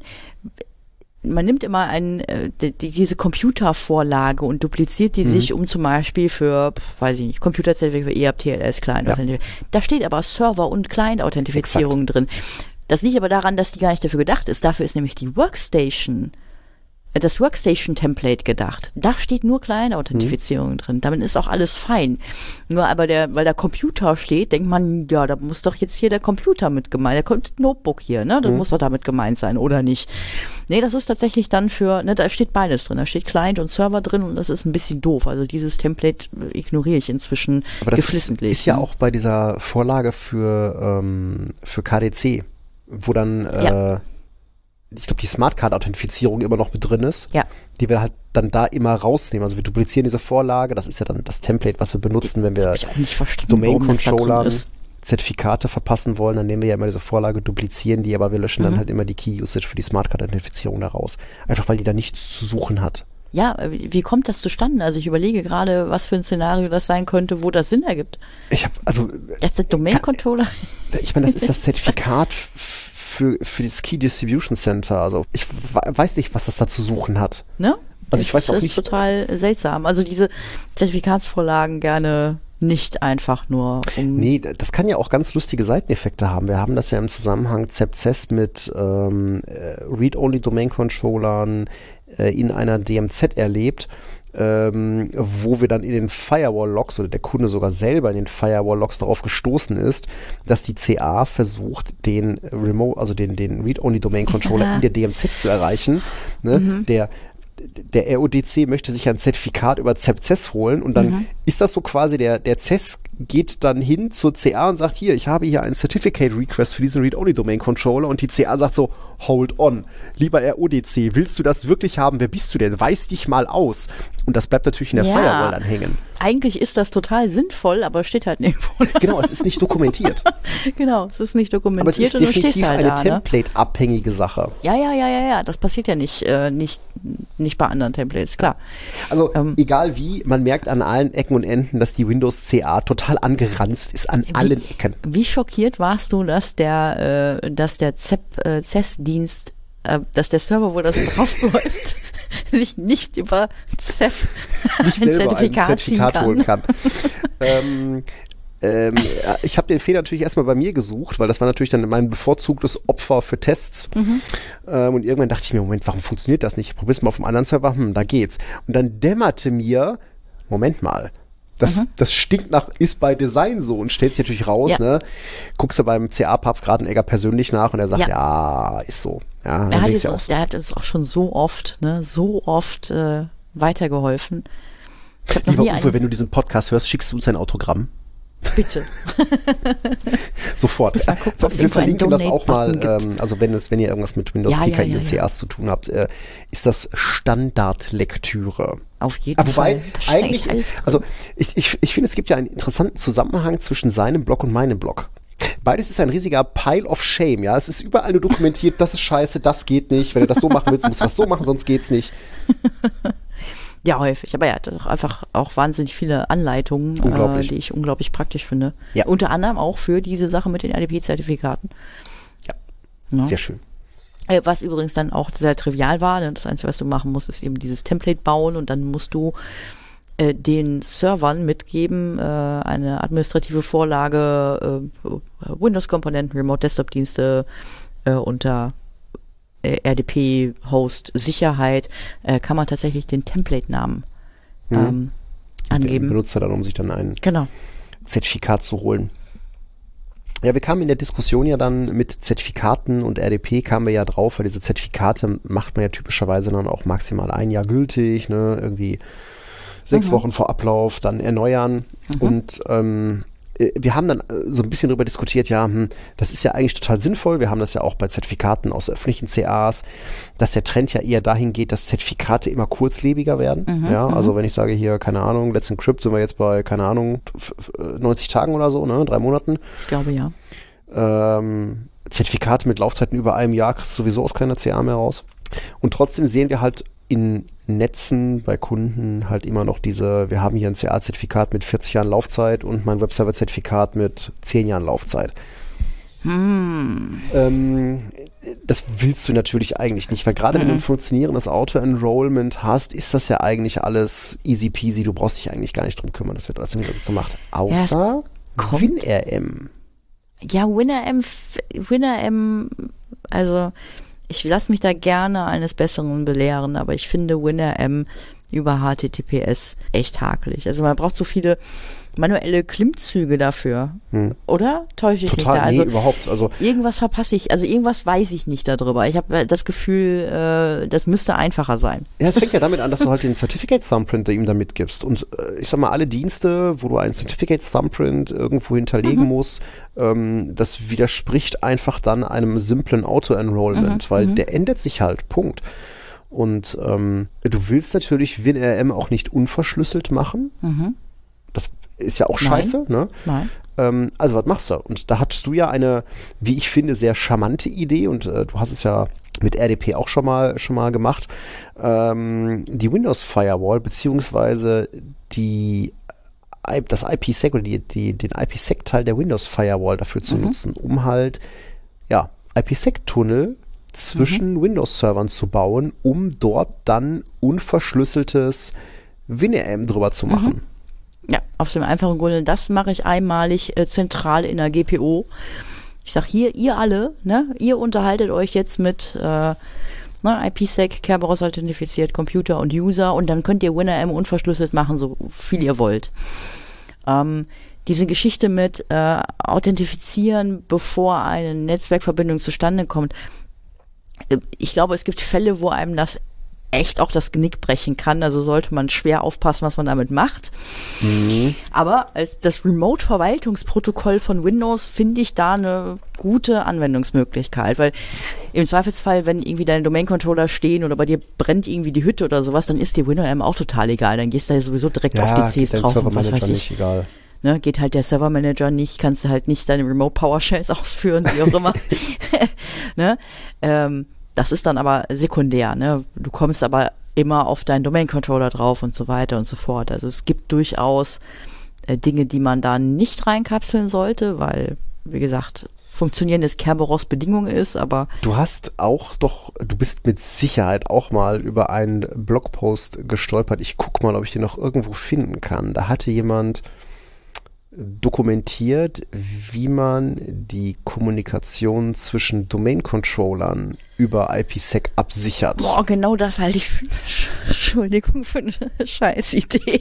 Man nimmt immer ein, äh, die, diese Computervorlage und dupliziert die mhm. sich, um zum Beispiel für, pf, weiß ich nicht, Computerzertifikat für E A P T L S, Client. Ja. Da steht aber Server- und Client-Authentifizierung drin. Das liegt aber daran, dass die gar nicht dafür gedacht ist. Dafür ist nämlich die Workstation, das Workstation-Template gedacht. Da steht nur Client-Authentifizierung mhm. drin. Damit ist auch alles fein. Nur aber der, weil der Computer steht, denkt man, ja, da muss doch jetzt hier der Computer mit gemeint, da kommt das Notebook hier, ne? Das mhm. muss doch damit gemeint sein, oder nicht? Nee, das ist tatsächlich dann für, ne, da steht beides drin. Da steht Client und Server drin und das ist ein bisschen doof. Also dieses Template ignoriere ich inzwischen aber das geflissentlich. Ist, ist ja auch bei dieser Vorlage für, ähm, für K D C, wo dann äh, ja. ich glaube, die Smartcard-Authentifizierung immer noch mit drin ist, ja. die wir halt dann da immer rausnehmen. Also wir duplizieren diese Vorlage, das ist ja dann das Template, was wir benutzen, wenn wir Domain-Controllern Zertifikate verpassen wollen, dann nehmen wir ja immer diese Vorlage, duplizieren die, aber wir löschen mhm. dann halt immer die Key-Usage für die Smartcard-Authentifizierung da raus. Einfach, weil die da nichts zu suchen hat. Ja, wie kommt das zustande? Also ich überlege gerade, was für ein Szenario das sein könnte, wo das Sinn ergibt. Ich habe also das ist der Domain-Controller. Ich meine, das ist das Zertifikat für, für das Key Distribution Center. Also ich weiß nicht, was das da zu suchen hat. Ne? Also ich das weiß auch ist nicht. Total seltsam. Also diese Zertifikatsvorlagen gerne nicht einfach nur um. Nee, das kann ja auch ganz lustige Seiteneffekte haben. Wir haben das ja im Zusammenhang Z E P Z mit ähm, Read-Only-Domain-Controllern äh, in einer D M Z erlebt, ähm, wo wir dann in den Firewall-Logs oder der Kunde sogar selber in den Firewall-Logs darauf gestoßen ist, dass die C A versucht, den Remote, also den, den Read-Only-Domain-Controller ja. in der D M Z zu erreichen. Ne? Mhm. Der Der R O D C möchte sich ein Zertifikat über Z E P Z holen und dann mhm. ist das so quasi, der, der Z E S geht dann hin zur C A und sagt, hier, ich habe hier einen Certificate Request für diesen Read-Only-Domain-Controller und die C A sagt so, hold on, lieber R O D C, willst du das wirklich haben? Wer bist du denn? Weis dich mal aus. Und das bleibt natürlich in der ja. Firewall dann hängen. Eigentlich ist das total sinnvoll, aber steht halt nirgendwo. Genau, es ist nicht dokumentiert. Genau, es ist nicht dokumentiert aber es ist und du stehst halt eine da, Template-abhängige Sache. Ja, ja, ja, ja, ja, das passiert ja nicht, äh, nicht, nicht bei anderen Templates, klar. Also ähm, egal wie, man merkt an allen Ecken und Enden, dass die Windows C A total angeranzt ist, an wie, allen Ecken. Wie schockiert warst du, dass der, äh, dass der Z E P Z-Dienst, äh, dass der Server, wo das drauf läuft, sich nicht über Z E P nicht ein selber Zertifikat, ein Zertifikat kann. holen kann. ähm, ähm, ich habe den Fehler natürlich erstmal bei mir gesucht, weil das war natürlich dann mein bevorzugtes Opfer für Tests. Mhm. Ähm, und irgendwann dachte ich mir, Moment, warum funktioniert das nicht? Ich probiere es mal auf dem anderen Server, hm, da geht's. Und dann dämmerte mir, Moment mal, das, mhm. das stinkt nach, ist bei Design so und stellt sich natürlich raus, ja. ne? Guckst du beim C A-Papst Gradenegger persönlich nach und er sagt, ja, ja ist so. Ja, der, hat ja auch, der hat uns auch schon so oft, ne, so oft äh, weitergeholfen. Ich hab noch Lieber nie Uwe, wenn du diesen Podcast hörst, schickst du uns ein Autogramm. Bitte. Sofort. Ja, guck, wir verlinken das auch mal, ähm, also wenn es, wenn ihr irgendwas mit Windows ja, P K I ja, ja, und C As ja. zu tun habt, äh, ist das Standardlektüre. Auf jeden Aber wobei, Fall. eigentlich, also ich, ich, ich finde, es gibt ja einen interessanten Zusammenhang zwischen seinem Blog und meinem Blog. Beides ist ein riesiger Pile of Shame, ja. Es ist überall nur dokumentiert, das ist scheiße, das geht nicht. Wenn du das so machen willst, musst du das so machen, sonst geht's nicht. Ja, häufig. Aber er hat doch einfach auch wahnsinnig viele Anleitungen, äh, die ich unglaublich praktisch finde. Ja. Unter anderem auch für diese Sache mit den R D P-Zertifikaten. Ja, ja, sehr schön. Äh, was übrigens dann auch sehr trivial war. Denn das Einzige, was du machen musst, ist eben dieses Template bauen und dann musst du äh, den Servern mitgeben, äh, eine administrative Vorlage, äh, Windows-Komponenten, Remote-Desktop-Dienste äh, unter R D P-Host Sicherheit, äh, kann man tatsächlich den Template-Namen ähm, hm. angeben. Den Benutzer dann, um sich dann ein genau. Zertifikat zu holen. Ja, wir kamen in der Diskussion ja dann mit Zertifikaten und R D P kamen wir ja drauf, weil diese Zertifikate macht man ja typischerweise dann auch maximal ein Jahr gültig, ne, irgendwie sechs mhm. Wochen vor Ablauf, dann erneuern mhm. und ähm, wir haben dann so ein bisschen darüber diskutiert, ja, hm, das ist ja eigentlich total sinnvoll. Wir haben das ja auch bei Zertifikaten aus öffentlichen C As, dass der Trend ja eher dahin geht, dass Zertifikate immer kurzlebiger werden. Mhm, ja, also wenn ich sage hier, keine Ahnung, Let's Encrypt sind wir jetzt bei, keine Ahnung, neunzig Tagen oder so, ne, drei Monaten. Ich glaube, ja. Ähm, Zertifikate mit Laufzeiten über einem Jahr kriegst du sowieso aus keiner C A mehr raus. Und trotzdem sehen wir halt in Netzen bei Kunden halt immer noch diese, wir haben hier ein C A-Zertifikat mit vierzig Jahren Laufzeit und mein Webserver-Zertifikat mit zehn Jahren Laufzeit. Hm. Ähm, das willst du natürlich eigentlich nicht, weil gerade mhm. wenn du ein funktionierendes Auto-Enrollment hast, ist das ja eigentlich alles easy peasy, du brauchst dich eigentlich gar nicht drum kümmern, das wird alles im Hintergrund gemacht. Außer ja, WinRM. Ja, WinRM, WinRM, also ich lasse mich da gerne eines Besseren belehren, aber ich finde WinRM über H T T P S echt hakelig. Also man braucht so viele manuelle Klimmzüge dafür. Hm. Oder? Täusche ich Total, mich da? Also nee, überhaupt. Also irgendwas verpasse ich, also irgendwas weiß ich nicht darüber. Ich habe das Gefühl, äh, das müsste einfacher sein. Ja, es fängt ja damit an, dass du halt den Certificate Thumbprint ihm da mitgibst. Und äh, ich sag mal, alle Dienste, wo du einen Certificate Thumbprint irgendwo hinterlegen mhm. musst, ähm, das widerspricht einfach dann einem simplen Auto-Enrollment, mhm. weil mhm. der ändert sich halt, Punkt. Und ähm, du willst natürlich WinRM auch nicht unverschlüsselt machen. Mhm. Das ist ja auch scheiße, Nein. ne? Nein. Ähm, also was machst du? Und da hattest du ja eine, wie ich finde, sehr charmante Idee und äh, du hast es ja mit R D P auch schon mal schon mal gemacht. Ähm, die Windows Firewall beziehungsweise die das IPsec oder die, die, den IPsec-Teil der Windows Firewall dafür zu mhm. nutzen, um halt ja IPsec-Tunnel zwischen mhm. Windows-Servern zu bauen, um dort dann unverschlüsseltes WinRM drüber zu machen. Mhm. Ja, auf dem einfachen Grunde, das mache ich einmalig äh, zentral in der G P O. Ich sage hier, ihr alle, ne, ihr unterhaltet euch jetzt mit äh, ne, IPsec, Kerberos authentifiziert, Computer und User und dann könnt ihr WinRM unverschlüsselt machen, so viel ihr wollt. Ähm, diese Geschichte mit äh, Authentifizieren, bevor eine Netzwerkverbindung zustande kommt, äh, ich glaube, es gibt Fälle, wo einem das echt auch das Genick brechen kann, also sollte man schwer aufpassen, was man damit macht. Mhm. Aber als das Remote-Verwaltungsprotokoll von Windows finde ich da eine gute Anwendungsmöglichkeit, weil im Zweifelsfall, wenn irgendwie deine Domain-Controller stehen oder bei dir brennt irgendwie die Hütte oder sowas, dann ist dir WinRM auch total egal, dann gehst du ja sowieso direkt ja, auf die Cs drauf und was weiß ich. Egal. Ne, geht halt der Server-Manager nicht, kannst du halt nicht deine Remote-PowerShells ausführen, wie auch immer. ne? ähm, Das ist dann aber sekundär, ne? Du kommst aber immer auf deinen Domain-Controller drauf und so weiter und so fort. Also es gibt durchaus äh, Dinge, die man da nicht reinkapseln sollte, weil, wie gesagt, funktionierendes Kerberos Bedingung ist, aber... Du hast auch doch, du bist mit Sicherheit auch mal über einen Blogpost gestolpert. Ich guck mal, ob ich den noch irgendwo finden kann. Da hatte jemand dokumentiert, wie man die Kommunikation zwischen Domain-Controllern über IPsec absichert. Boah, genau das halte ich für eine Sch- Entschuldigung, für eine Scheißidee.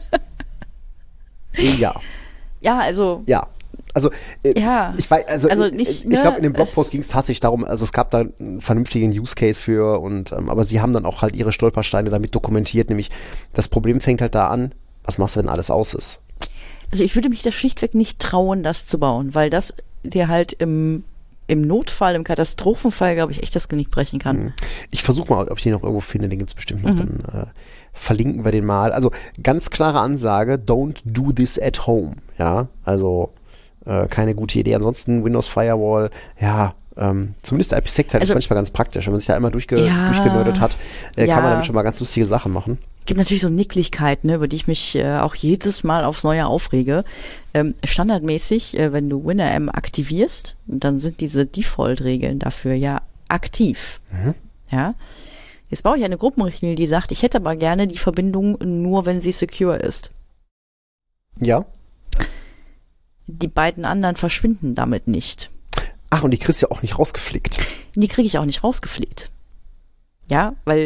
Ja. Ja, also... Ja. Also, äh, ja. ich weiß, also, also ich, nicht, ich ne, glaube, in dem Blogpost ging es tatsächlich darum, also es gab da einen vernünftigen Use Case für und, ähm, aber sie haben dann auch halt ihre Stolpersteine damit dokumentiert, nämlich das Problem fängt halt da an, was machst du, wenn alles aus ist? Also ich würde mich da schlichtweg nicht trauen, das zu bauen, weil das dir halt im, im Notfall, im Katastrophenfall, glaube ich, echt das Genick brechen kann. Ich versuche mal, ob ich den noch irgendwo finde, den gibt es bestimmt noch, Mhm. dann äh, verlinken wir den mal. Also ganz klare Ansage, don't do this at home, ja, also äh, keine gute Idee. Ansonsten Windows Firewall, ja, ähm, zumindest der IPsec-Teil Also- ist manchmal ganz praktisch, wenn man sich da einmal durchge Ja, durchgenördet hat, äh, ja. kann man damit schon mal ganz lustige Sachen machen. Gibt natürlich so Nicklichkeiten, ne, über die ich mich äh, auch jedes Mal aufs Neue aufrege. Ähm, standardmäßig, äh, wenn du WinRM aktivierst, dann sind diese Default-Regeln dafür ja aktiv. Mhm. Ja. Jetzt baue ich eine Gruppenrichtlinie, die sagt, ich hätte aber gerne die Verbindung nur, wenn sie secure ist. Ja. Die beiden anderen verschwinden damit nicht. Ach, und die kriegst du ja auch nicht rausgeflickt. Die kriege ich auch nicht rausgeflickt. Ja, weil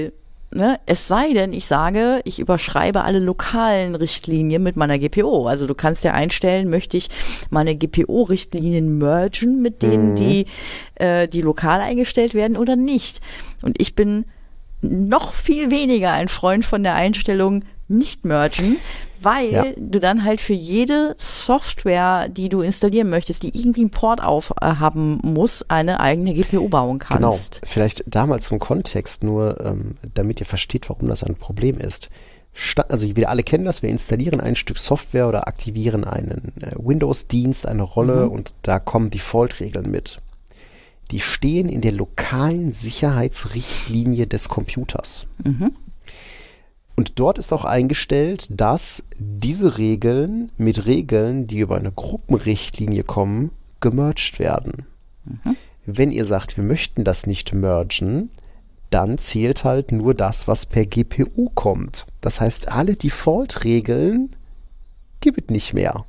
ne, es sei denn, ich sage, ich überschreibe alle lokalen Richtlinien mit meiner G P O. Also du kannst ja einstellen, möchte ich meine G P O-Richtlinien mergen mit denen, mhm. die, äh, die lokal eingestellt werden oder nicht. Und ich bin noch viel weniger ein Freund von der Einstellung nicht mergen, weil ja. du dann halt für jede Software, die du installieren möchtest, die irgendwie einen Port auf äh, haben muss, eine eigene G P O bauen kannst. Genau, vielleicht damals zum Kontext nur, ähm, damit ihr versteht, warum das ein Problem ist. Sta- also wir alle kennen das, wir installieren ein Stück Software oder aktivieren einen äh, Windows-Dienst, eine Rolle mhm. und da kommen Default-Regeln mit. Die stehen in der lokalen Sicherheitsrichtlinie des Computers. Mhm. Und dort ist auch eingestellt, dass diese Regeln mit Regeln, die über eine Gruppenrichtlinie kommen, gemerged werden. Mhm. Wenn ihr sagt, wir möchten das nicht mergen, dann zählt halt nur das, was per G P U kommt. Das heißt, alle Default-Regeln gibt es nicht mehr.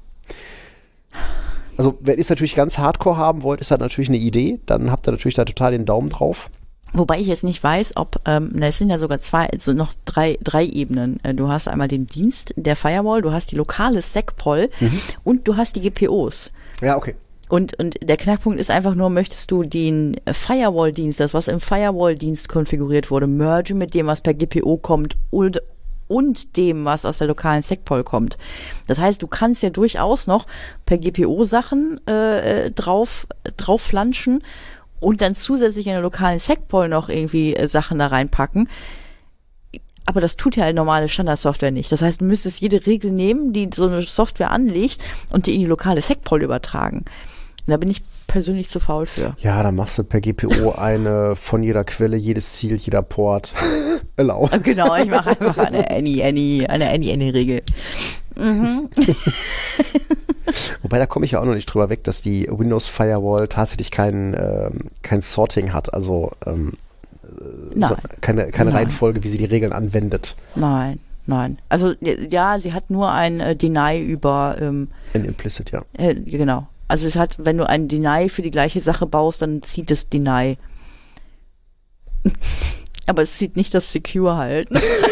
Also, wenn ihr es natürlich ganz hardcore haben wollt, ist das natürlich eine Idee. Dann habt ihr natürlich da total den Daumen drauf. Wobei ich jetzt nicht weiß, ob, ähm, es sind ja sogar zwei, also noch drei, drei Ebenen. Du hast einmal den Dienst der Firewall, du hast die lokale SecPol mhm. und du hast die G P Os. Ja, okay. Und, und der Knackpunkt ist einfach nur, möchtest du den Firewall-Dienst, das was im Firewall-Dienst konfiguriert wurde, mergen mit dem, was per G P O kommt und, und dem, was aus der lokalen SecPol kommt. Das heißt, du kannst ja durchaus noch per G P O Sachen äh, drauf, drauf flanschen und dann zusätzlich in der lokalen SecPol noch irgendwie äh, Sachen da reinpacken. Aber das tut ja eine normale Standardsoftware nicht. Das heißt, du müsstest jede Regel nehmen, die so eine Software anlegt und die in die lokale SecPol übertragen. Und da bin ich persönlich zu faul für. Ja, dann machst du per G P O eine von jeder Quelle, jedes Ziel, jeder Port. Allow. Genau, ich mache einfach eine Any-Any, eine Any-Any-Regel. Mhm. Wobei, da komme ich ja auch noch nicht drüber weg, dass die Windows Firewall tatsächlich kein, äh, kein Sorting hat, also ähm, so keine, keine nein. Reihenfolge, wie sie die Regeln anwendet. Nein, nein. Also ja, sie hat nur ein äh, Deny über ähm, ein Implicit, ja. Äh, genau. Also es hat, wenn du ein Deny für die gleiche Sache baust, dann zieht es Deny. Aber es zieht nicht das Secure halt.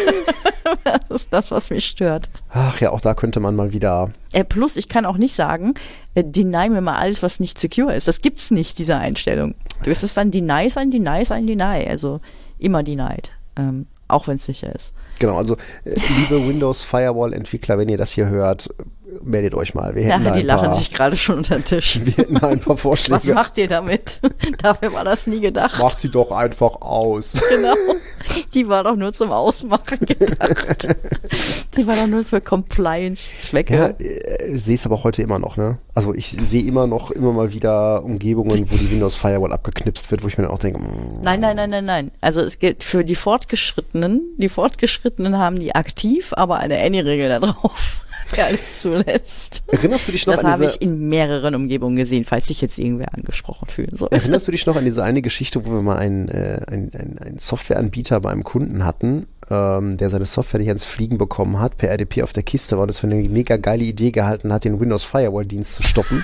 Das ist das, was mich stört. Ach ja, auch da könnte man mal wieder... Äh, plus, ich kann auch nicht sagen, äh, deny mir mal alles, was nicht secure ist. Das gibt's nicht, diese Einstellung. Du wirst es dann Deny ist ein Deny ist ein Deny. Also immer denied. Ähm, auch wenn es sicher ist. Genau, also äh, liebe Windows Firewall Entwickler, wenn ihr das hier hört, meldet euch mal. Wir hätten ja, die ein lachen paar, sich gerade schon unter den Tisch. Wir hätten ein paar Vorschläge. Was macht ihr damit? Dafür war das nie gedacht. Macht die doch einfach aus. Genau. Die war doch nur zum Ausmachen gedacht. Die war doch nur für Compliance-Zwecke. Ja, ich sehe es aber heute immer noch, ne? Also ich sehe immer noch, immer mal wieder Umgebungen, wo die Windows Firewall abgeknipst wird, wo ich mir dann auch denke, mm. Nein, nein, nein, nein, nein. Also es gilt für die Fortgeschrittenen. Die Fortgeschrittenen haben die aktiv, aber eine Any-Regel da drauf, der alles zulässt. Erinnerst du dich noch das an diese... Das habe ich in mehreren Umgebungen gesehen, falls sich jetzt irgendwer angesprochen fühlen soll. Erinnerst du dich noch an diese eine Geschichte, wo wir mal einen, äh, einen, einen, einen Softwareanbieter bei einem Kunden hatten, ähm, der seine Software nicht ans Fliegen bekommen hat, per R D P auf der Kiste war, das für eine mega geile Idee gehalten hat, den Windows Firewall Dienst zu stoppen.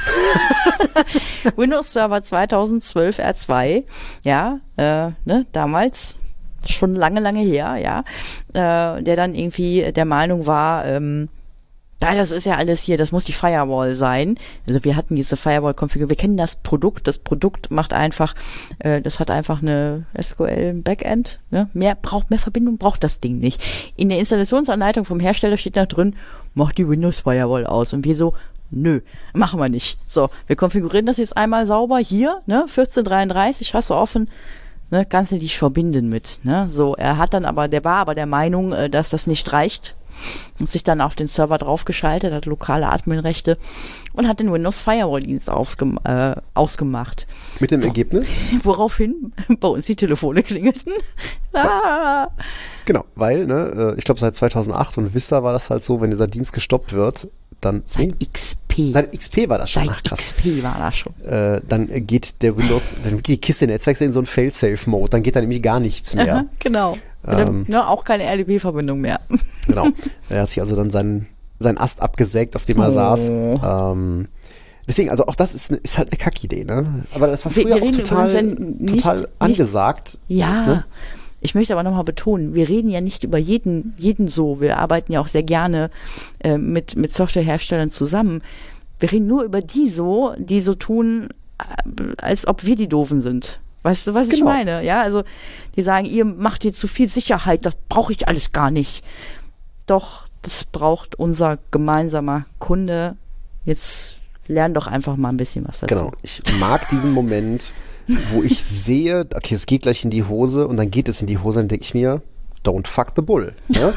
Windows Server zweitausendzwölf R zwei, ja, äh, ne, damals... schon lange, lange her, ja, äh, der dann irgendwie der Meinung war, ähm, ja, das ist ja alles hier, das muss die Firewall sein. Also wir hatten diese Firewall-Konfiguration, wir kennen das Produkt, das Produkt macht einfach, äh, das hat einfach eine S Q L-Backend, ne? Mehr braucht, mehr Verbindung braucht das Ding nicht. In der Installationsanleitung vom Hersteller steht da drin, mach die Windows Firewall aus. Und wir so, nö, machen wir nicht. So, wir konfigurieren das jetzt einmal sauber hier, ne, vierzehn dreiunddreißig, hast du offen, ne, kannst du dich verbinden mit, ne, so, er hat dann aber, der war aber der Meinung, äh, dass das nicht reicht und sich dann auf den Server draufgeschaltet, hat lokale Adminrechte und hat den Windows Firewall Dienst ausgem- äh, ausgemacht. Mit dem Ergebnis? Woraufhin bei uns die Telefone klingelten. Ah. Genau, weil, ne, ich glaube seit zweitausendacht und Vista war das halt so, wenn dieser Dienst gestoppt wird, dann... Seit X P. Seit X P war das schon. Seit Ach, krass. X P war das schon. Äh, dann geht der Windows, dann geht die Kiste Netzwerk in so einen Fail-Safe-Mode, dann geht da nämlich gar nichts mehr. Aha, genau. Ähm, ne, auch keine R D P-Verbindung mehr. Genau. Er hat sich also dann seinen, seinen Ast abgesägt, auf dem er oh. saß. Ähm, deswegen, also auch das ist, ist halt eine Kackidee, ne? Aber das war früher wir, wir auch total, ja nicht, total angesagt. Ja. Ne? Ich möchte aber nochmal betonen, wir reden ja nicht über jeden, jeden so. Wir arbeiten ja auch sehr gerne äh, mit, mit Softwareherstellern zusammen. Wir reden nur über die so, die so tun, äh, als ob wir die Doofen sind. Weißt du, was genau. ich meine? Ja, also die sagen, ihr macht hier zu viel Sicherheit, das brauche ich alles gar nicht. Doch, das braucht unser gemeinsamer Kunde. Jetzt lern doch einfach mal ein bisschen was dazu. Genau, ich mag diesen Moment, wo ich sehe, okay, es geht gleich in die Hose und dann geht es in die Hose, dann denke ich mir, don't fuck the bull. Ja?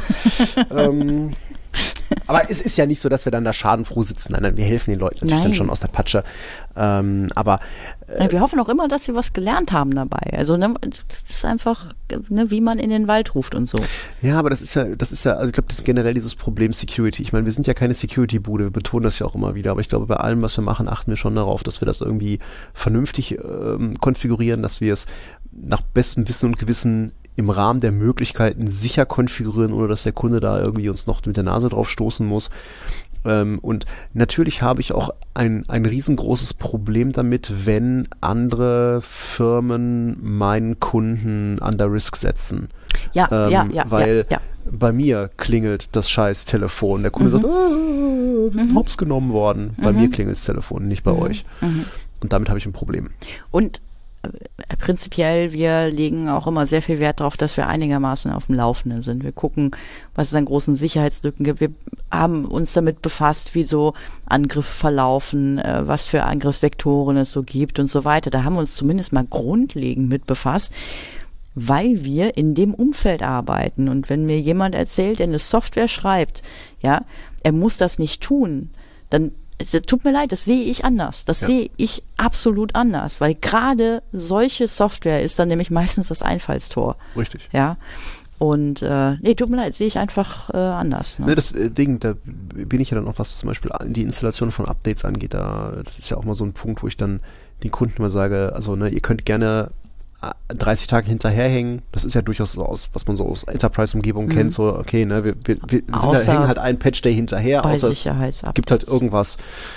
ähm, aber es ist ja nicht so, dass wir dann da schadenfroh sitzen. Nein, nein, wir helfen den Leuten natürlich Nein. dann schon aus der Patsche. Ähm, aber äh, wir hoffen auch immer, dass sie was gelernt haben dabei. Also ne, das ist einfach, ne, wie man in den Wald ruft und so. Ja, aber das ist ja, das ist ja, also ich glaube, das ist generell dieses Problem Security. Ich meine, wir sind ja keine Security-Bude, wir betonen das ja auch immer wieder, aber ich glaube, bei allem, was wir machen, achten wir schon darauf, dass wir das irgendwie vernünftig ähm, konfigurieren, dass wir es nach bestem Wissen und Gewissen im Rahmen der Möglichkeiten sicher konfigurieren, ohne dass der Kunde da irgendwie uns noch mit der Nase drauf stoßen muss. Ähm, und natürlich habe ich auch ein, ein riesengroßes Problem damit, wenn andere Firmen meinen Kunden under risk setzen. Ja, ähm, ja, ja. Weil ja, ja. bei mir klingelt das scheiß Telefon. Der Kunde mhm. sagt, ah, wir sind mhm. hops genommen worden. Bei mhm. mir klingelt das Telefon, nicht bei mhm. euch. Mhm. Und damit habe ich ein Problem. Und äh, prinzipiell, wir legen auch immer sehr viel Wert darauf, dass wir einigermaßen auf dem Laufenden sind. Wir gucken, was es an großen Sicherheitslücken gibt. Wir haben uns damit befasst, wie so Angriffe verlaufen, äh, was für Angriffsvektoren es so gibt und so weiter. Da haben wir uns zumindest mal grundlegend mit befasst, weil wir in dem Umfeld arbeiten. Und wenn mir jemand erzählt, der eine Software schreibt, ja, er muss das nicht tun, dann tut mir leid, das sehe ich anders. Das ja. sehe ich absolut anders, weil gerade solche Software ist dann nämlich meistens das Einfallstor. Richtig. Ja. Und äh, nee, tut mir leid, sehe ich einfach äh, anders. Ne? Ne, das äh, Ding, da bin ich ja dann auch, was zum Beispiel die Installation von Updates angeht, da, das ist ja auch mal so ein Punkt, wo ich dann den Kunden mal sage, also ne, ihr könnt gerne dreißig Tage hinterherhängen, das ist ja durchaus so aus, was man so aus Enterprise-Umgebungen mhm. kennt, so okay, ne, wir, wir, wir sind da, hängen halt einen Patch-Day hinterher, außer es gibt halt irgendwas,